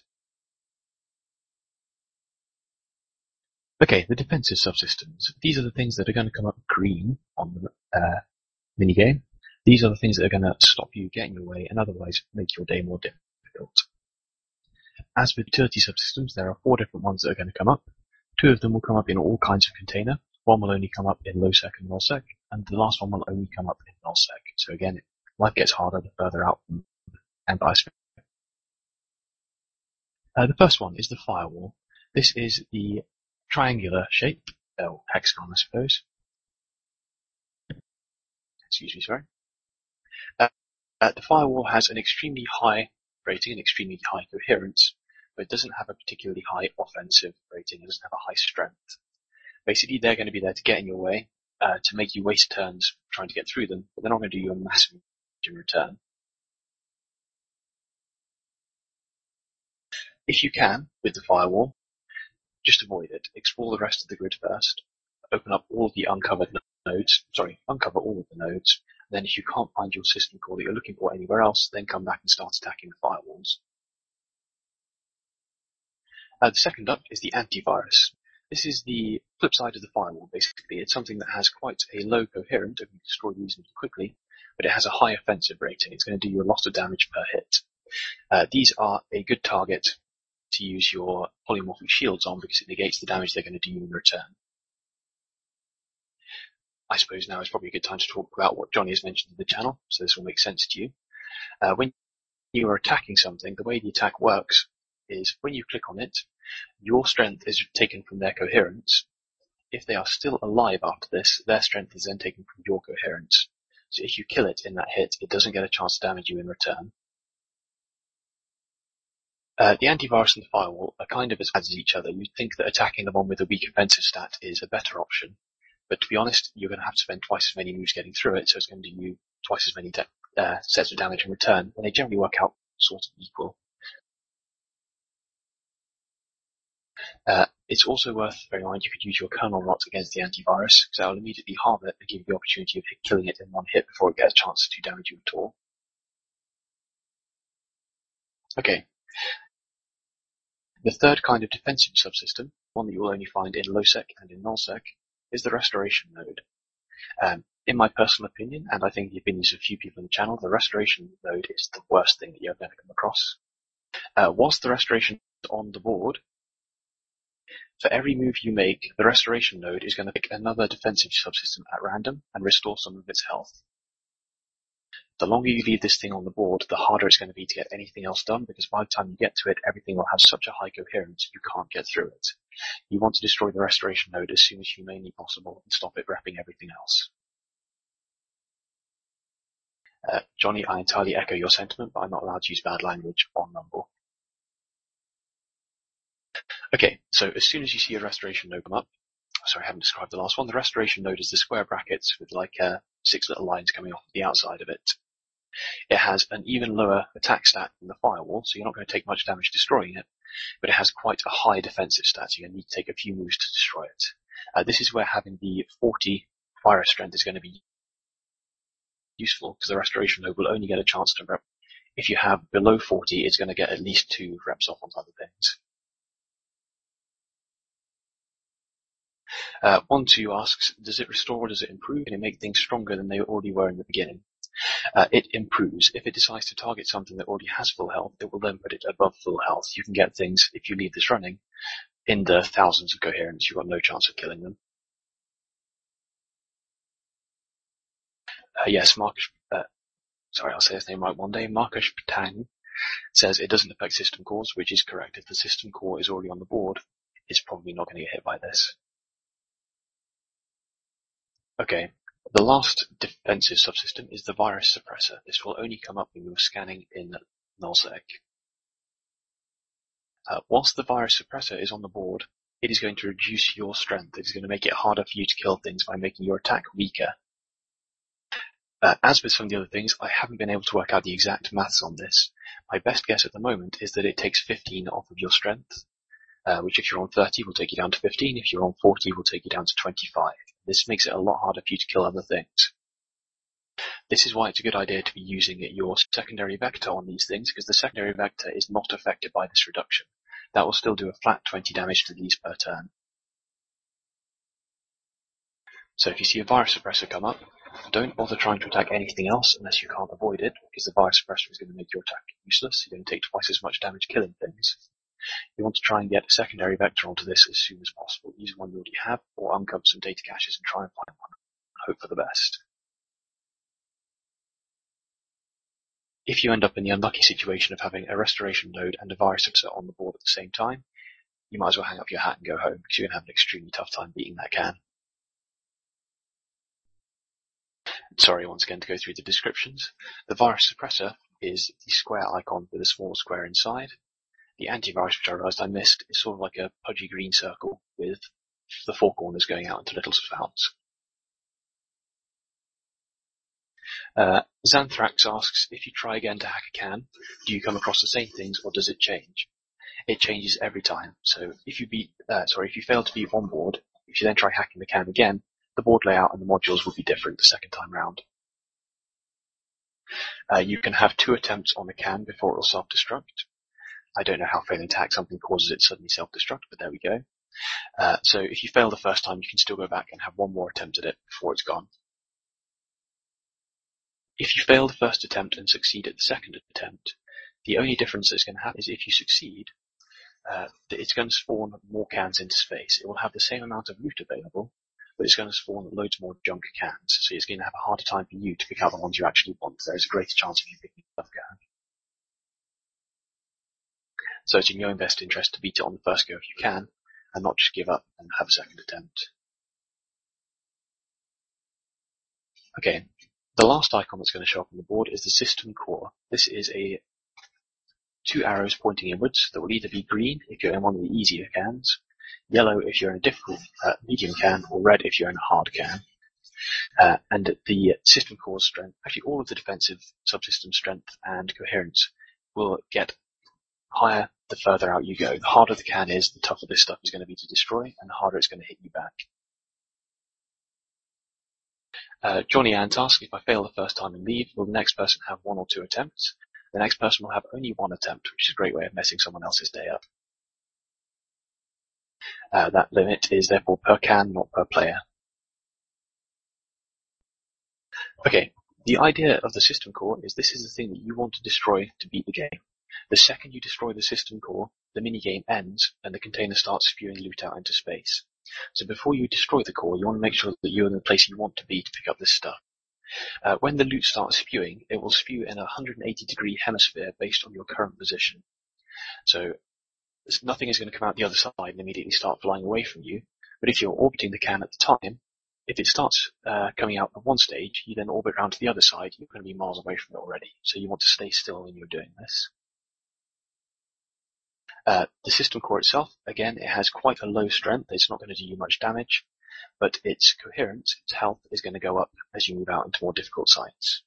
Okay, the defensive subsystems. These are the things that are going to come up green on the uh, minigame. These are the things that are going to stop you, get in your way, and otherwise make your day more difficult. As for utility subsystems, there are four different ones that are going to come up. Two of them will come up in all kinds of container. One will only come up in lowsec and nullsec, and the last one will only come up in nullsec. So again, life gets harder the further out, and vice versa. Uh, the first one is the firewall. This is the triangular shape, or hexagon, I suppose. Excuse me, sorry. Uh, uh, the firewall has an extremely high rating and extremely high coherence, but it doesn't have a particularly high offensive rating. It doesn't have a high strength. Basically, they're going to be there to get in your way, uh, to make you waste turns trying to get through them, but they're not going to do you a massive damage in return. If you can, with the firewall, just avoid it. Explore the rest of the grid first. Open up all of the uncovered nodes. Sorry, uncover all of the nodes. Then if you can't find your system call that you're looking for anywhere else, then come back and start attacking the firewalls. Uh, the second up is the antivirus. This is the flip side of the firewall, basically. It's something that has quite a low coherent, if you destroy reasonably quickly, but it has a high offensive rating. It's going to do you a lot of damage per hit. Uh, these are a good target to use your polymorphic shields on because it negates the damage they're going to do you in return. I suppose now is probably a good time to talk about what Johnny has mentioned in the channel, so this will make sense to you. Uh, when you are attacking something, the way the attack works is when you click on it, your strength is taken from their coherence. If they are still alive after this, their strength is then taken from your coherence. So if you kill it in that hit, it doesn't get a chance to damage you in return. Uh, the antivirus and the firewall are kind of as bad as each other. You'd think that attacking the one with a weak offensive stat is a better option. But to be honest, you're going to have to spend twice as many moves getting through it, so it's going to do you twice as many uh, sets of damage in return, and they generally work out sort of equal. Uh, it's also worth bearing in mind you could use your kernel rot against the antivirus, because that will immediately harm it and give you the opportunity of killing it in one hit before it gets a chance to damage you at all. Okay. The third kind of defensive subsystem, one that you will only find in lowsec and in nullsec, is the restoration node. Um, in my personal opinion, and I think the opinions of a few people on the channel, the restoration node is the worst thing that you've ever come across. Uh, whilst the restoration is on the board, for every move you make, the restoration node is going to pick another defensive subsystem at random and restore some of its health. The longer you leave this thing on the board, the harder it's going to be to get anything else done, because by the time you get to it, everything will have such a high coherence you can't get through it. You want to destroy the restoration node as soon as humanly possible and stop it wrepping everything else. Uh, Johnny, I entirely echo your sentiment, but I'm not allowed to use bad language on Rumble. Okay, so as soon as you see a restoration node come up, sorry, I haven't described the last one. The restoration node is the square brackets with like uh, six little lines coming off the outside of it. It has an even lower attack stat than the firewall, so you're not going to take much damage destroying it, but it has quite a high defensive stat, so you're going to need to take a few moves to destroy it. Uh, this is where having the forty virus strength is going to be useful, because the restoration node will only get a chance to rep. If you have below forty, it's going to get at least two reps off on other things. Uh, one two asks, does it restore or does it improve? Can it make things stronger than they already were in the beginning? Uh, it improves. If it decides to target something that already has full health, it will then put it above full health. You can get things, if you leave this running, in the thousands of coherence. You've got no chance of killing them. Uh, yes, Marcus, uh, sorry, I'll say his name right one day. Marcus Patang says it doesn't affect system cores, which is correct. If the system core is already on the board, it's probably not going to get hit by this. Okay. The last defensive subsystem is the virus suppressor. This will only come up when you're scanning in nullsec. Uh, whilst the virus suppressor is on the board, it is going to reduce your strength. It is going to make it harder for you to kill things by making your attack weaker. Uh, as with some of the other things, I haven't been able to work out the exact maths on this. My best guess at the moment is that it takes fifteen off of your strength, uh, which if you're on thirty will take you down to fifteen, if you're on forty will take you down to twenty-five. This makes it a lot harder for you to kill other things. This is why it's a good idea to be using your secondary vector on these things, because the secondary vector is not affected by this reduction. That will still do a flat twenty damage to these per turn. So if you see a virus suppressor come up, don't bother trying to attack anything else unless you can't avoid it, because the virus suppressor is going to make your attack useless. You're going to take twice as much damage killing things. You want to try and get a secondary vector onto this as soon as possible, using one you already have, or uncover some data caches and try and find one, and hope for the best. If you end up in the unlucky situation of having a restoration node and a virus suppressor on the board at the same time, you might as well hang up your hat and go home, because you're going to have an extremely tough time beating that can. Sorry once again to go through the descriptions. The virus suppressor is the square icon with a small square inside. The antivirus, which I realized I missed, is sort of like a pudgy green circle with the four corners going out into little spouts. Uh, Xanthrax asks, if you try again to hack a can, do you come across the same things or does it change? It changes every time. So if you beat, uh, sorry, if you fail to beat one board, if you then try hacking the can again, the board layout and the modules will be different the second time round. Uh, you can have two attempts on a can before it will self-destruct. I don't know how failing to hack something causes it to suddenly self-destruct, but there we go. Uh, so if you fail the first time, you can still go back and have one more attempt at it before it's gone. If you fail the first attempt and succeed at the second attempt, the only difference that's going to happen is if you succeed, uh, it's going to spawn more cans into space. It will have the same amount of loot available, but it's going to spawn loads more junk cans, so it's going to have a harder time for you to pick out the ones you actually want. There's a greater chance of you picking up a can. So it's in your best interest to beat it on the first go if you can, and not just give up and have a second attempt. Okay, the last icon that's going to show up on the board is the system core. This is a two arrows pointing inwards that will either be green if you're in one of the easier cans, yellow if you're in a difficult uh, medium can, or red if you're in a hard can. Uh, and the system core strength, actually all of the defensive subsystem strength and coherence will get higher the further out you go. The harder the can is, the tougher this stuff is going to be to destroy, and the harder it's going to hit you back. Uh, Johnny Ant asks, if I fail the first time and leave, will the next person have one or two attempts? The next person will have only one attempt, which is a great way of messing someone else's day up. Uh, that limit is therefore per can, not per player. Okay, the idea of the system core is this is the thing that you want to destroy to beat the game. The second you destroy the system core, the minigame ends and the container starts spewing loot out into space. So before you destroy the core, you want to make sure that you're in the place you want to be to pick up this stuff. Uh, when the loot starts spewing, it will spew in a one hundred eighty degree hemisphere based on your current position. So nothing is going to come out the other side and immediately start flying away from you. But if you're orbiting the can at the time, if it starts uh, coming out at one stage, you then orbit around to the other side, you're going to be miles away from it already. So you want to stay still when you're doing this. Uh, the system core itself, again, it has quite a low strength. It's not going to do you much damage, but its coherence, its health, is going to go up as you move out into more difficult sites.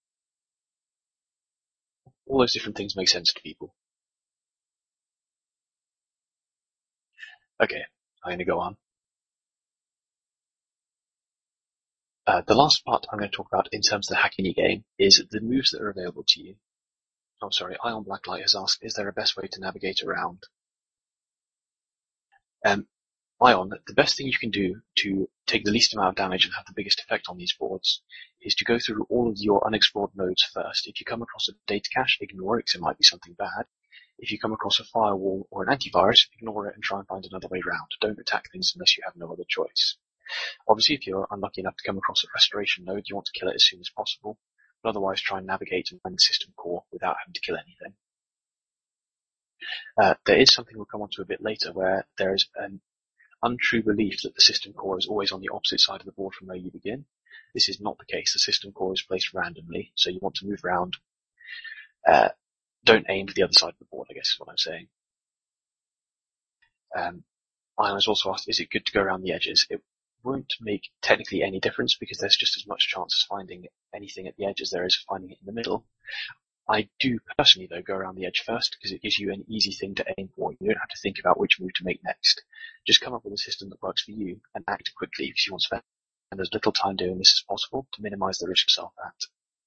All those different things make sense to people. Okay, I'm going to go on. Uh, the last part I'm going to talk about in terms of the hacking game is the moves that are available to you. Oh, sorry, Ion Blacklight has asked, is there a best way to navigate around? Um, Ion, the best thing you can do to take the least amount of damage and have the biggest effect on these boards is to go through all of your unexplored nodes first. If you come across a data cache, ignore it because it might be something bad. If you come across a firewall or an antivirus, ignore it and try and find another way around. Don't attack things unless you have no other choice. Obviously, if you're unlucky enough to come across a restoration node, you want to kill it as soon as possible, but otherwise try and navigate and find the system core without having to kill anything. Uh, there is something we'll come on to a bit later where there is an untrue belief that the system core is always on the opposite side of the board from where you begin. This is not the case. The system core is placed randomly, so you want to move around. Uh, don't aim for the other side of the board, I guess is what I'm saying. Um, I was also asked, is it good to go around the edges? It won't make technically any difference because there's just as much chance of finding anything at the edge as there is finding it in the middle. I do personally, though, go around the edge first because it gives you an easy thing to aim for. You don't have to think about which move to make next. Just come up with a system that works for you and act quickly because you want to spend as little time doing this as possible to minimize the risk of self-act.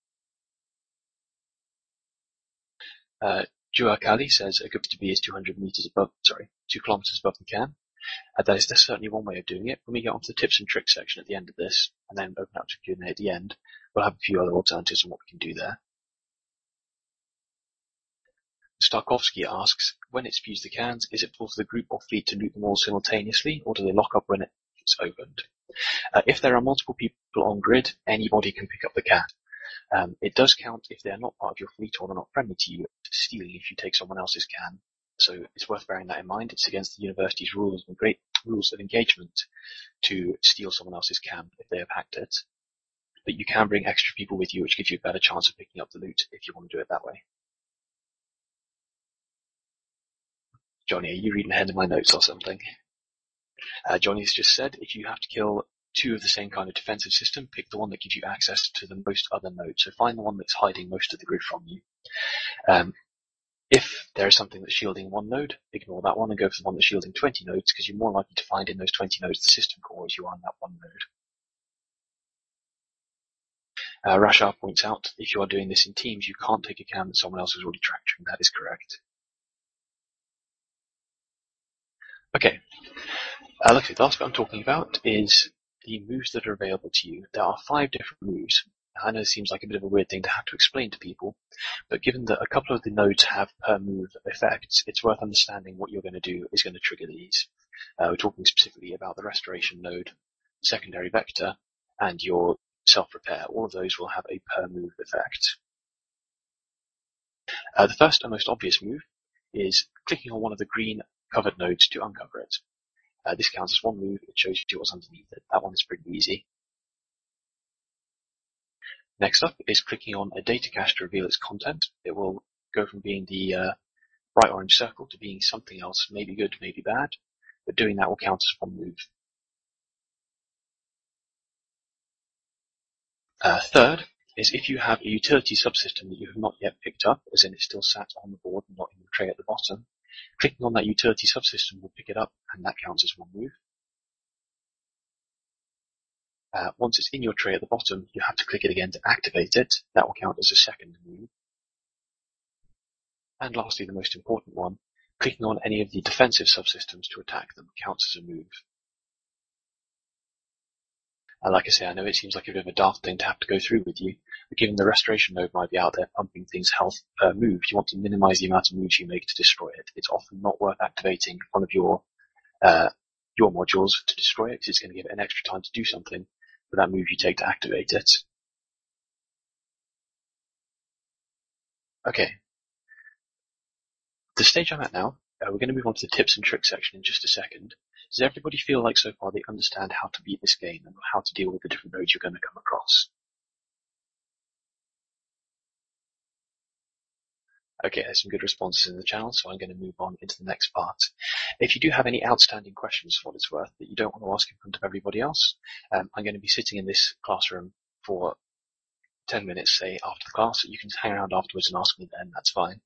Uh, Jua Kali says a good place to be is two hundred meters above, sorry, two kilometers above the can. Uh, that is that's certainly one way of doing it. When we get onto the tips and tricks section at the end of this, and then open up to Q and A at the end, we'll have a few other alternatives on what we can do there. Starkovsky asks, when it's fused the cans, is it possible for the group or fleet to loot them all simultaneously, or do they lock up when it's opened? Uh, if there are multiple people on grid, anybody can pick up the can. Um, it does count if they're not part of your fleet or they're not friendly to you, stealing if you take someone else's can. So it's worth bearing that in mind. It's against the university's rules and great rules of engagement to steal someone else's can if they have hacked it. But you can bring extra people with you, which gives you a better chance of picking up the loot if you want to do it that way. Johnny, are you reading ahead of my notes or something? Uh, Johnny's just said, if you have to kill two of the same kind of defensive system, pick the one that gives you access to the most other nodes. So find the one that's hiding most of the grid from you. Um, if there is something that's shielding one node, ignore that one and go for the one that's shielding twenty nodes, because you're more likely to find in those twenty nodes the system core as you are in that one node. Uh, Rashar points out, if you are doing this in teams, you can't take a can that someone else has already tracked, and that is correct. Okay. Uh, look, the last bit I'm talking about is the moves that are available to you. There are five different moves. I know it seems like a bit of a weird thing to have to explain to people, but given that a couple of the nodes have per move effects, it's worth understanding what you're going to do is going to trigger these. Uh, we're talking specifically about the restoration node, secondary vector, and your self-repair. All of those will have a per move effect. Uh, the first and most obvious move is clicking on one of the green covered nodes to uncover it. Uh, this counts as one move. It shows you what's underneath it. That one is pretty easy. Next up is clicking on a data cache to reveal its content. It will go from being the uh, bright orange circle to being something else, maybe good, maybe bad, but doing that will count as one move. Uh, third is if you have a utility subsystem that you have not yet picked up, as in it's still sat on the board and not in the tray at the bottom, clicking on that utility subsystem will pick it up, and that counts as one move. Uh, once it's in your tray at the bottom, you have to click it again to activate it. That will count as a second move. And lastly, the most important one, clicking on any of the defensive subsystems to attack them counts as a move. And like I say, I know it seems like a bit of a daft thing to have to go through with you, but given the restoration node might be out there pumping things health per move, you want to minimize the amount of moves you make to destroy it. It's often not worth activating one of your uh, your modules to destroy it, because it's going to give it an extra time to do something for that move you take to activate it. Okay. The stage I'm at now, uh, we're going to move on to the tips and tricks section in just a second. Does everybody feel like so far they understand how to beat this game and how to deal with the different nodes you're going to come across? Okay, there's some good responses in the channel, so I'm going to move on into the next part. If you do have any outstanding questions for what it's worth that you don't want to ask in front of everybody else, um, I'm going to be sitting in this classroom for ten minutes, say, after the class. You can hang around afterwards and ask me then, that's fine.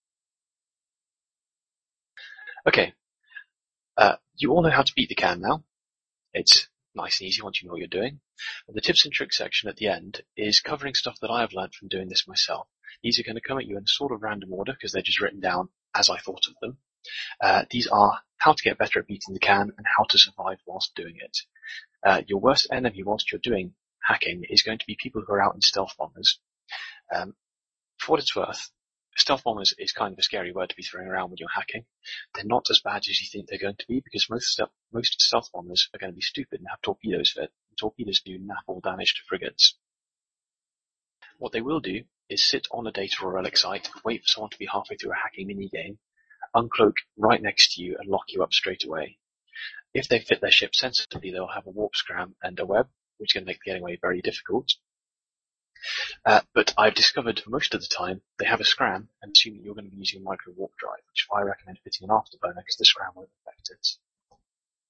Okay, uh, you all know how to beat the can now. It's nice and easy once you know what you're doing. And the tips and tricks section at the end is covering stuff that I have learned from doing this myself. These are going to come at you in a sort of random order because they're just written down as I thought of them. Uh, these are how to get better at beating the can and how to survive whilst doing it. Uh, your worst enemy whilst you're doing hacking is going to be people who are out in stealth bombers. Um, for what it's worth, stealth bombers is kind of a scary word to be throwing around when you're hacking. They're not as bad as you think they're going to be because most stealth, most stealth bombers are going to be stupid and have torpedoes fit. Torpedoes do naffle damage to frigates. What they will do is sit on a data or relic site, wait for someone to be halfway through a hacking minigame, uncloak right next to you and lock you up straight away. If they fit their ship sensibly, they'll have a warp scram and a web, which is going to make getting away very difficult. Uh, but I've discovered most of the time they have a scram and assume that you're going to be using a micro warp drive, which I recommend fitting an afterburner because the scram won't affect it.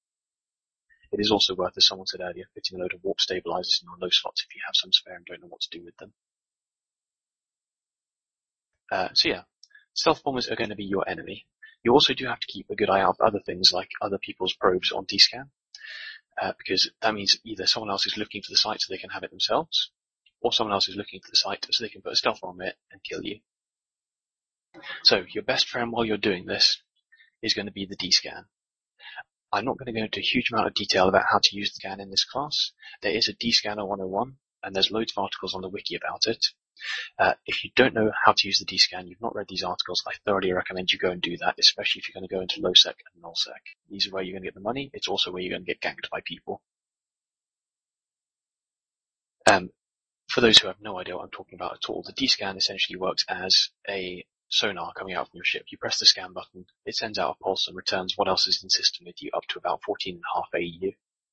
It is also worth, as someone said earlier, fitting a load of warp stabilizers in your low slots if you have some spare and don't know what to do with them. Uh, so yeah, stealth bombers are going to be your enemy. You also do have to keep a good eye out for other things like other people's probes on D-scan, uh, because that means either someone else is looking for the site so they can have it themselves, or someone else is looking for the site so they can put a stealth bomb on it and kill you. So your best friend while you're doing this is going to be the D-scan. I'm not going to go into a huge amount of detail about how to use the scan in this class. There is a D-Scanner one oh one, and there's loads of articles on the wiki about it. Uh, if you don't know how to use the D-Scan, you've not read these articles, I thoroughly recommend you go and do that, especially if you're going to go into low-sec and null-sec. These are where you're going to get the money. It's also where you're going to get ganked by people. Um, for those who have no idea what I'm talking about at all, the D-Scan essentially works as a sonar coming out from your ship. You press the scan button, it sends out a pulse and returns what else is in system with you up to about fourteen and a half A E U.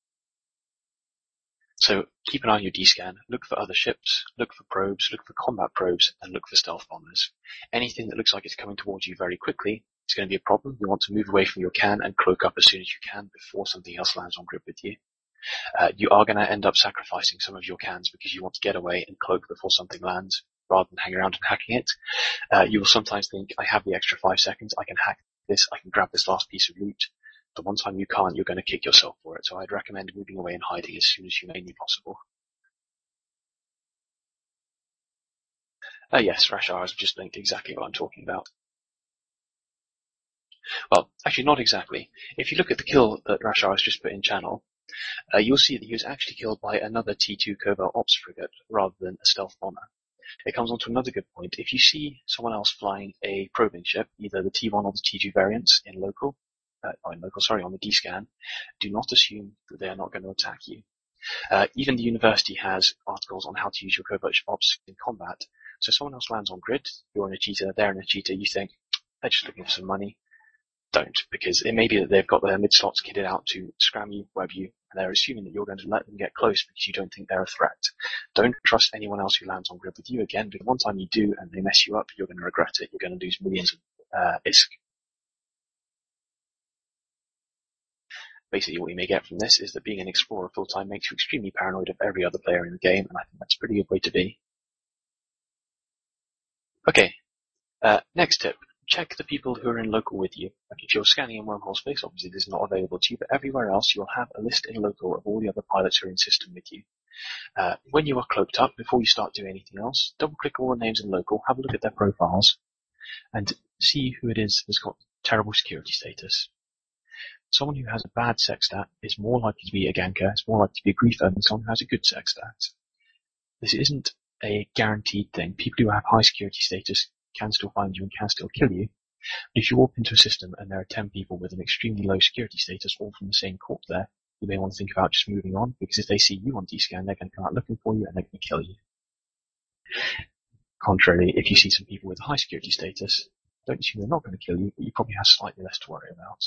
So keep an eye on your D-Scan, look for other ships, look for probes, look for combat probes, and look for stealth bombers. Anything that looks like it's coming towards you very quickly is going to be a problem. You want to move away from your can and cloak up as soon as you can before something else lands on grid with you. Uh, you are going to end up sacrificing some of your cans because you want to get away and cloak before something lands rather than hang around and hacking it. Uh, you will sometimes think, I have the extra five seconds, I can hack this, I can grab this last piece of loot. The one time you can't, you're going to kick yourself for it. So I'd recommend moving away and hiding as soon as humanly possible. Uh, yes, Rash Hours just linked exactly what I'm talking about. Well, actually not exactly. If you look at the kill that Rash Hours just put in channel, uh, you'll see that he was actually killed by another T two Covert Ops frigate rather than a stealth bomber. It comes on to another good point. If you see someone else flying a probing ship, either the T one or the T two variants in local, uh, or in local, sorry, on the D-Scan, do not assume that they are not going to attack you. Uh, even the university has articles on how to use your covert ops in combat. So someone else lands on grid, you're in a cheater, they're in a cheater, you think, they're just looking for some money. Don't, because it may be that they've got their mid-slots kitted out to scram you, web you, and they're assuming that you're going to let them get close because you don't think they're a threat. Don't trust anyone else who lands on grid with you again, because one time you do and they mess you up, you're going to regret it. You're going to lose millions of uh, I S K. Basically, what you may get from this is that being an explorer full-time makes you extremely paranoid of every other player in the game, and I think that's a pretty good way to be. Okay, uh, next tip. Check the people who are in local with you. Like if you're scanning in Wormhole Space, obviously this is not available to you, but everywhere else you'll have a list in local of all the other pilots who are in system with you. Uh, when you are cloaked up, before you start doing anything else, double-click all the names in local, have a look at their profiles, and see who it is that's got terrible security status. Someone who has a bad sec stat is more likely to be a ganker, it's more likely to be a griefer than someone who has a good sec stat. This isn't a guaranteed thing. People who have high security status can still find you and can still kill you. But if you walk into a system and there are ten people with an extremely low security status all from the same corp there, you may want to think about just moving on, because if they see you on D-Scan, they're going to come out looking for you and they're going to kill you. Contrarily, if you see some people with high security status, don't assume they're not going to kill you, but you probably have slightly less to worry about.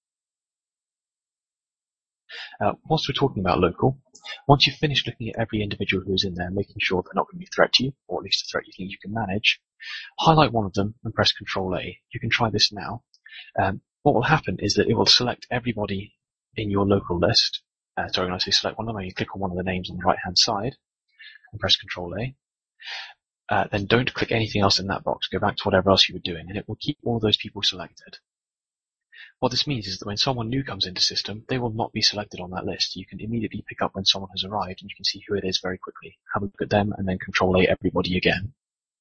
Uh, whilst we're talking about local, once you've finished looking at every individual who is in there, making sure they're not going to be a threat to you, or at least a threat you think you can manage, highlight one of them and press control A. You can try this now. Um, what will happen is that it will select everybody in your local list. Uh, sorry, when I say select one of them, you click on one of the names on the right-hand side and press control A. Uh, then don't click anything else in that box. Go back to whatever else you were doing, and it will keep all those people selected. What this means is that when someone new comes into system, they will not be selected on that list. You can immediately pick up when someone has arrived, and you can see who it is very quickly. Have a look at them, and then control A everybody again.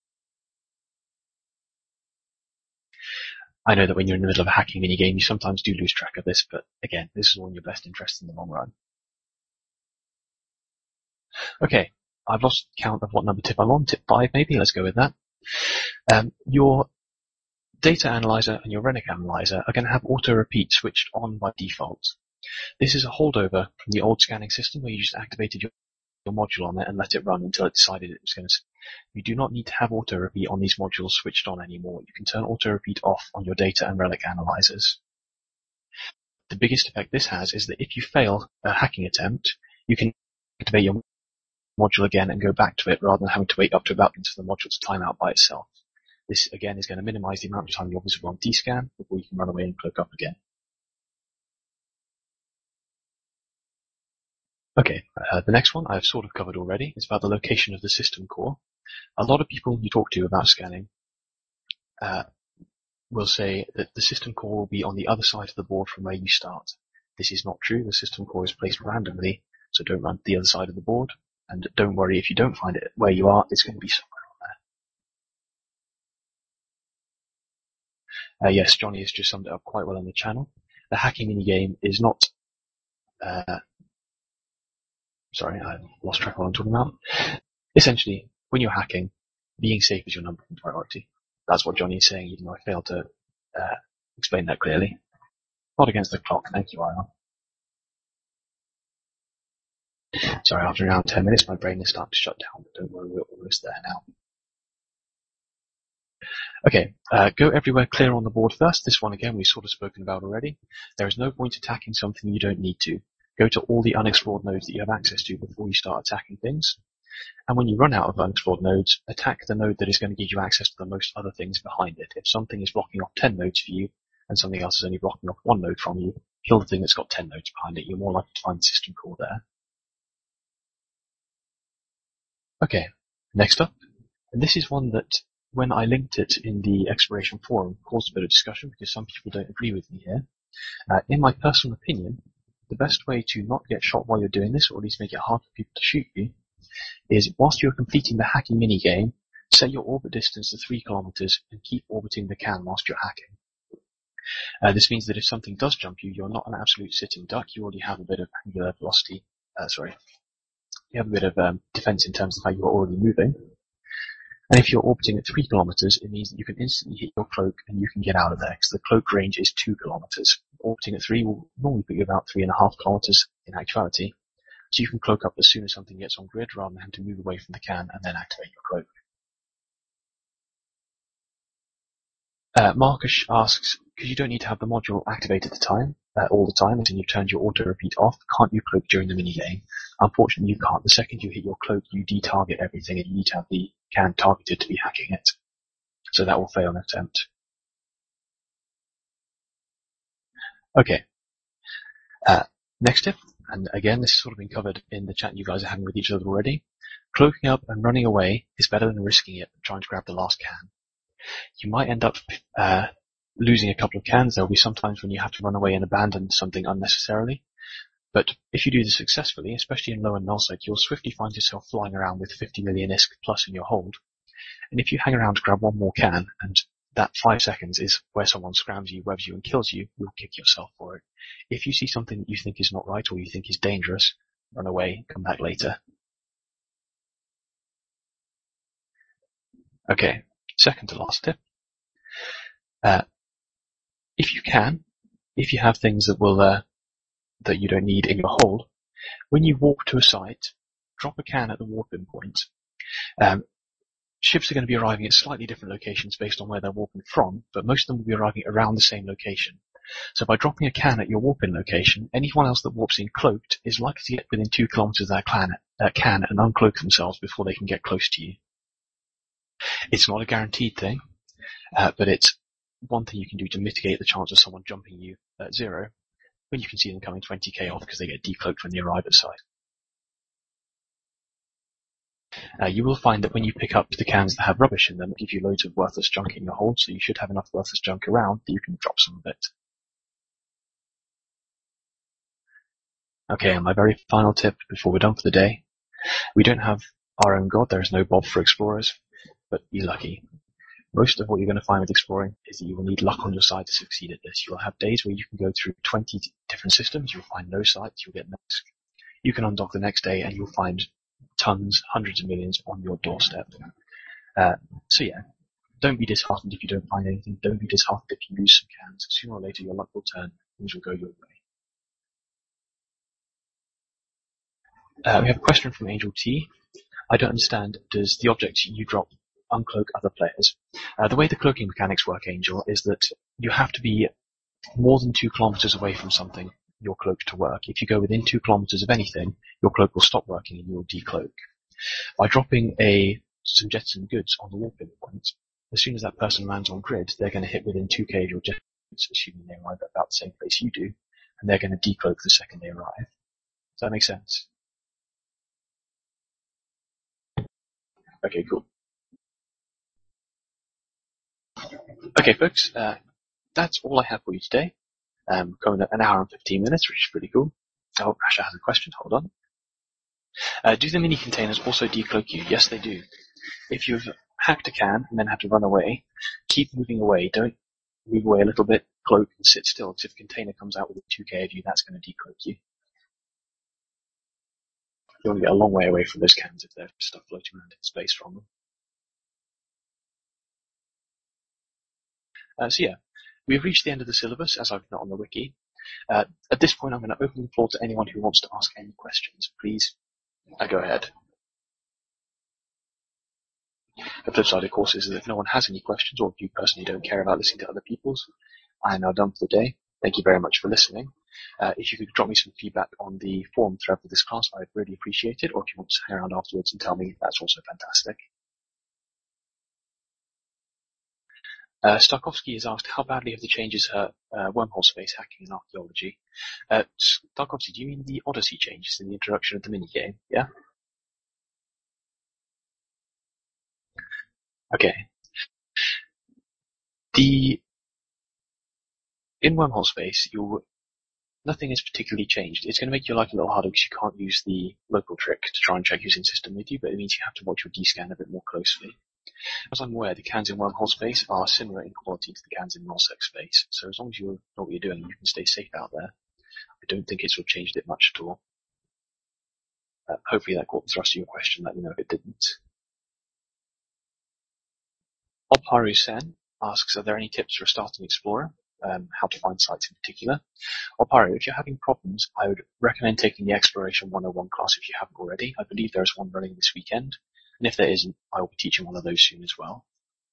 I know that when you're in the middle of a hacking minigame, you sometimes do lose track of this, but again, this is all in your best interest in the long run. Okay, I've lost count of what number tip I'm on. Tip five, maybe. Let's go with that. Um, your data analyzer and your Rennick analyzer are going to have auto repeat switched on by default. This is a holdover from the old scanning system where you just activated your, your module on it and let it run until it decided it was going to. You do not need to have auto repeat on these modules switched on anymore. You can turn auto repeat off on your data and relic analyzers. The biggest effect this has is that if you fail a hacking attempt, you can activate your module again and go back to it rather than having to wait up to about for the module to time out by itself. This again is going to minimize the amount of time you're visible on D-Scan before you can run away and cloak up again. Okay, uh, the next one I've sort of covered already. It's about the location of the system core. A lot of people you talk to about scanning uh, will say that the system core will be on the other side of the board from where you start. This is not true. The system core is placed randomly, so don't run to the other side of the board. And don't worry if you don't find it where you are, it's going to be somewhere on there. Uh, yes, Johnny has just summed it up quite well on the channel. The hacking minigame is not... Uh, sorry, I lost track of what I'm talking about. Essentially, when you're hacking, being safe is your number one priority. That's what Johnny is saying, even though I failed to uh, explain that clearly. Not against the clock, thank you, Iron. Sorry, after around ten minutes, my brain is starting to shut down, but don't worry, we're almost there now. Okay, uh, go everywhere clear on the board first. This one, again, we've sort of spoken about already. There is no point attacking something you don't need to. Go to all the unexplored nodes that you have access to before you start attacking things. And when you run out of unexplored nodes, attack the node that is going to give you access to the most other things behind it. If something is blocking off ten nodes for you, and something else is only blocking off one node from you, kill the thing that's got ten nodes behind it. You're more likely to find the system core there. Okay, next up. And this is one that, when I linked it in the exploration forum, caused a bit of discussion because some people don't agree with me here. Uh, in my personal opinion, the best way to not get shot while you're doing this, or at least make it hard for people to shoot you, is whilst you're completing the hacking minigame, set your orbit distance to three kilometers and keep orbiting the can whilst you're hacking. Uh, this means that if something does jump you, you're not an absolute sitting duck. You already have a bit of angular velocity. Uh, sorry, you have a bit of um, defense in terms of how you're already moving. And if you're orbiting at three kilometers, it means that you can instantly hit your cloak and you can get out of there, because the cloak range is two kilometers. Orbiting at three will normally put you about three and a half kilometers in actuality. So you can cloak up as soon as something gets on grid rather than having to move away from the can and then activate your cloak. Uh, Marcus asks, because you don't need to have the module activated at the time, uh, all the time, until you've turned your auto repeat off, can't you cloak during the minigame? Unfortunately, you can't. The second you hit your cloak, you de-target everything, and you need to have the can targeted to be hacking it. So that will fail an attempt. Okay. Uh, next tip, and again, this has sort of been covered in the chat you guys are having with each other already. Cloaking up and running away is better than risking it and trying to grab the last can. You might end up uh, losing a couple of cans. There will be some times when you have to run away and abandon something unnecessarily. But if you do this successfully, especially in low and nullsec, you'll swiftly find yourself flying around with fifty million I S K plus in your hold. And if you hang around to grab one more can, and that five seconds is where someone scrams you, webs you, and kills you, you'll kick yourself for it. If you see something that you think is not right or you think is dangerous, run away, come back later. Okay, second to last tip. Uh, if you can, if you have things that will uh, that you don't need in your hold, when you walk to a site, drop a can at the warp-in point. Um, ships are going to be arriving at slightly different locations based on where they're warping from, but most of them will be arriving around the same location. So by dropping a can at your warp-in location, anyone else that warps in cloaked is likely to get within two kilometers of that can, uh, can and uncloak themselves before they can get close to you. It's not a guaranteed thing, uh, but it's one thing you can do to mitigate the chance of someone jumping you at zero when you can see them coming twenty K off because they get decloaked when they arrive at site. Uh, you will find that when you pick up the cans that have rubbish in them, it gives you loads of worthless junk in your hold, so you should have enough worthless junk around that you can drop some of it. Okay, and my very final tip before we're done for the day. We don't have our own god, there is no Bob for explorers, but be lucky. Most of what you're going to find with exploring is that you will need luck on your side to succeed at this. You'll have days where you can go through twenty different systems, you'll find no sites, you'll get missed. You can undock the next day and you'll find tons, hundreds of millions on your doorstep. Uh, so yeah, don't be disheartened if you don't find anything. Don't be disheartened if you lose some cans. Sooner or later your luck will turn, things will go your way. Uh, we have a question from Angel T. I don't understand, does the object you drop uncloak other players? Uh, the way the cloaking mechanics work, Angel, is that you have to be more than two kilometers away from something, your cloak to work. If you go within two kilometers of anything, your cloak will stop working and you will decloak. By dropping a some jetson goods on the warp-in point, as soon as that person lands on grid, they're going to hit within two K of your jetsons, assuming they arrive at about the same place you do, and they're going to decloak the second they arrive. Does that make sense? Okay, cool. Okay, folks, uh, that's all I have for you today. Um, going at an hour and fifteen minutes, which is pretty cool. Oh, Rasha has a question. Hold on. Uh, do the mini containers also decloak you? Yes, they do. If you've hacked a can and then have to run away, keep moving away. Don't move away a little bit, cloak, and sit still, because if a container comes out with a two K of you, that's going to decloak you. You want to get a long way away from those cans if there's stuff floating around in space from them. Uh, so yeah, we've reached the end of the syllabus, as I've not on the wiki. Uh, at this point, I'm going to open the floor to anyone who wants to ask any questions. Please, uh, go ahead. The flip side, of course, is that if no one has any questions, or if you personally don't care about listening to other people's, I am now done for the day. Thank you very much for listening. Uh, if you could drop me some feedback on the forum thread for this class, I'd really appreciate it. Or if you want to hang around afterwards and tell me, that's also fantastic. Uh, Starkovsky has asked, how badly have the changes hurt uh, wormhole space hacking and archaeology? Uh, Starkovsky, do you mean the Odyssey changes in the introduction of the minigame? Yeah? Okay. The in wormhole space, you nothing is particularly changed. It's going to make your life a little harder because you can't use the local trick to try and check who's in system with you, but it means you have to watch your D-scan a bit more closely. As I'm aware, the cans in wormhole space are similar in quality to the cans in nullsec space, so as long as you know what you're doing, you can stay safe out there. I don't think it's sort of changed it much at all. Uh, hopefully that caught the thrust of your question. Let me know if it didn't. Obharu Sen asks, are there any tips for a starting explorer? Um, how to find sites in particular. Obharu, if you're having problems, I would recommend taking the Exploration one oh one class if you haven't already. I believe there is one running this weekend, and if there isn't, I will be teaching one of those soon as well.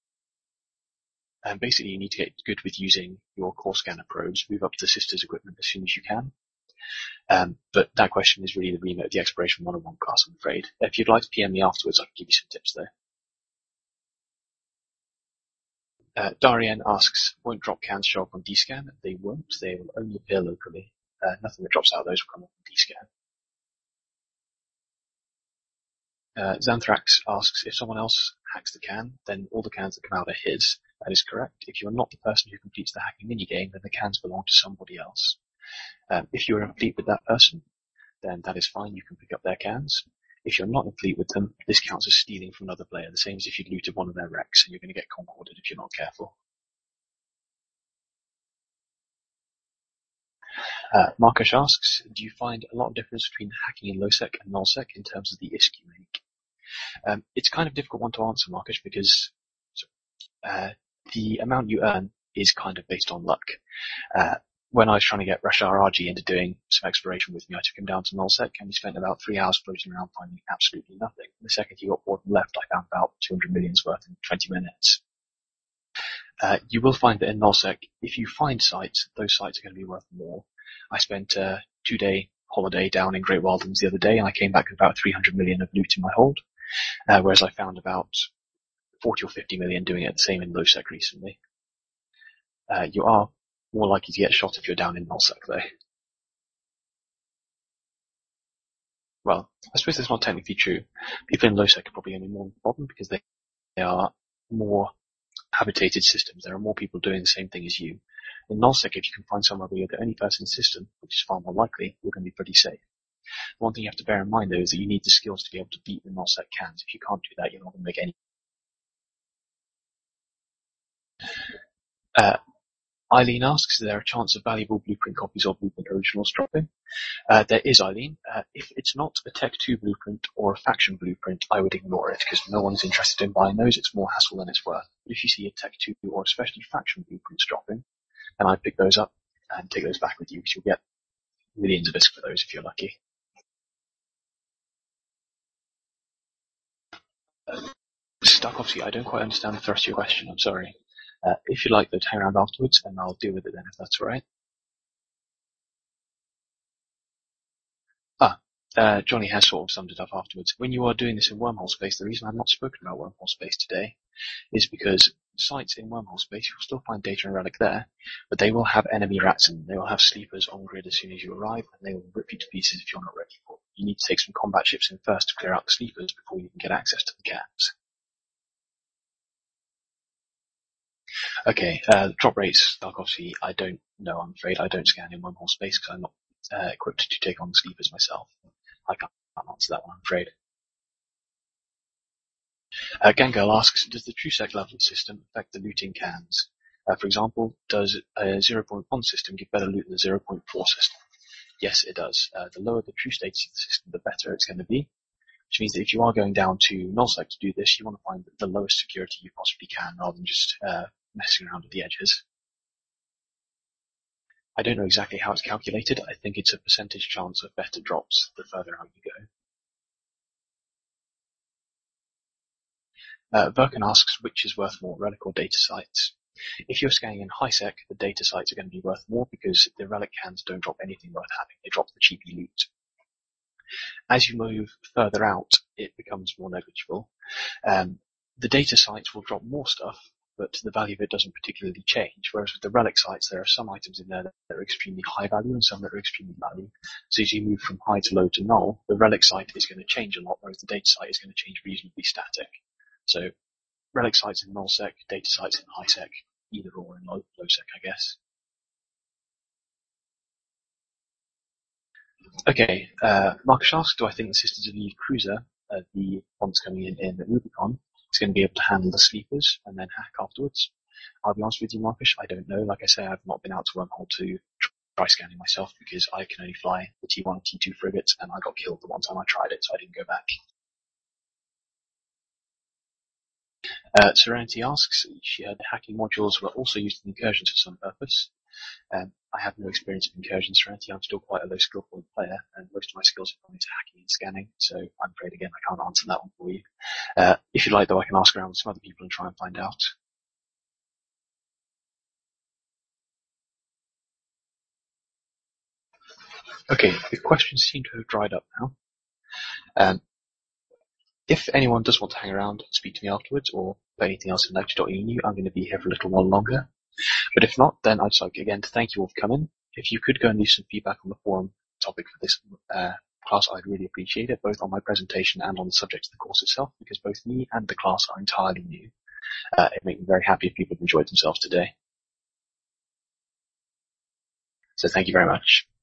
And basically, you need to get good with using your core scanner probes, move up to the sisters equipment as soon as you can. Um, but that question is really the remit of the Exploration one oh one class, I'm afraid. If you'd like to P M me afterwards, I can give you some tips there. Uh, Darian asks, won't drop cans show up on D-scan? They won't. They will only appear locally. Uh, nothing that drops out of those will come up on D-scan. Uh, Xanthrax asks, if someone else hacks the can, then all the cans that come out are his. That is correct. If you're not the person who completes the hacking minigame, then the cans belong to somebody else. Um, if you're in fleet with that person, then that is fine. You can pick up their cans. If you're not in fleet with them, this counts as stealing from another player, the same as if you'd looted one of their wrecks, and you're going to get concorded if you're not careful. Uh, Marcus asks, do you find a lot of difference between hacking in lowsec and nullsec in terms of the I S K you make? Um, it's kind of a difficult one to answer, Marcus, because uh, the amount you earn is kind of based on luck. Uh, when I was trying to get Rashar Raji into doing some exploration with me, I took him down to nullsec, and we spent about three hours floating around finding absolutely nothing. The second he got bored and left, I found about two hundred million's worth in twenty minutes. Uh, you will find that in nullsec, if you find sites, those sites are going to be worth more. I spent a two-day holiday down in Great Wildlands the other day, and I came back with about three hundred million of loot in my hold, uh, whereas I found about forty or fifty million doing it the same in lowsec recently. Uh, you are more likely to get shot if you're down in nullsec, though. Well, I suppose that's not technically true. People in lowsec are probably only more of a problem because they, they are more habitated systems. There are more people doing the same thing as you. In nullsec, if you can find somewhere where you're the only person in the system, which is far more likely, you're going to be pretty safe. One thing you have to bear in mind, though, is that you need the skills to be able to beat the nullsec cans. If you can't do that, you're not going to make any. Uh, Eileen asks, is there a chance of valuable blueprint copies or blueprint originals dropping? Uh, there is, Eileen. Uh, if it's not a Tech two blueprint or a faction blueprint, I would ignore it, because no one's interested in buying those. It's more hassle than it's worth. But if you see a Tech two or especially faction blueprints dropping, then I'd pick those up and take those back with you, because you'll get millions of I S K for those if you're lucky. Uh, Starkovsky, I don't quite understand the thrust of your question. I'm sorry. Uh, if you'd like, though, hang around afterwards, and I'll deal with it then, if that's all right. Ah, uh, Johnny has sort of summed it up afterwards. When you are doing this in wormhole space, the reason I've not spoken about wormhole space today is because sites in wormhole space, you'll still find data and relic there, but they will have enemy rats in them. They will have sleepers on grid as soon as you arrive, and they will rip you to pieces if you're not ready for them. You need to take some combat ships in first to clear out the sleepers before you can get access to the cats. Okay, uh, drop rates, obviously, I don't know, I'm afraid. I don't scan in one whole space because I'm not uh, equipped to take on the sleepers myself. I can't answer that one, I'm afraid. Uh, Gangal asks, does the TrueSec level system affect the looting cans? Uh, for example, does a zero point one system give better loot than the zero point four system? Yes, it does. Uh, the lower the true status of the system, the better it's going to be. Which means that if you are going down to nullsec to do this, you want to find the lowest security you possibly can rather than just uh, messing around with the edges. I don't know exactly how it's calculated. I think it's a percentage chance of better drops the further out you go. Uh, Verkan asks which is worth more, relic or data sites. If you're scanning in HiSec, the data sites are going to be worth more because the relic cans don't drop anything worth having. They drop the cheapy loot. As you move further out, it becomes more negligible. Um, the data sites will drop more stuff, but the value of it doesn't particularly change. Whereas with the relic sites, there are some items in there that are extremely high value and some that are extremely value. So as you move from high to low to null, the relic site is going to change a lot, whereas the data site is going to change reasonably static. So relic sites in nullsec, data sites in HiSec, either or in low, lowsec, I guess. Okay, uh, Marcus asks, do I think the Sisters of Eve Cruiser, uh, the ones coming in in Rubicon, is going to be able to handle the sleepers and then hack afterwards? I'll be honest with you, Marcus, I don't know. Like I say, I've not been out to Wormhole to try scanning myself because I can only fly the T one and T two frigates and I got killed the one time I tried it, so I didn't go back. Uh, Serenity asks, she heard the hacking modules were also used in incursions for some purpose. Um, I have no experience of incursion Serenity. I'm still quite a low skill point player, and most of my skills are going into hacking and scanning, so I'm afraid again I can't answer that one for you. Uh, if you'd like though, I can ask around with some other people and try and find out. Okay, the questions seem to have dried up now. Um, if anyone does want to hang around and speak to me afterwards, or for anything else in lecture dot E U, I'm going to be here for a little while longer. But if not, then I'd just like again to thank you all for coming. If you could go and leave some feedback on the forum topic for this uh, class, I'd really appreciate it, both on my presentation and on the subject of the course itself, because both me and the class are entirely new. Uh, it makes me very happy if people have enjoyed themselves today. So thank you very much.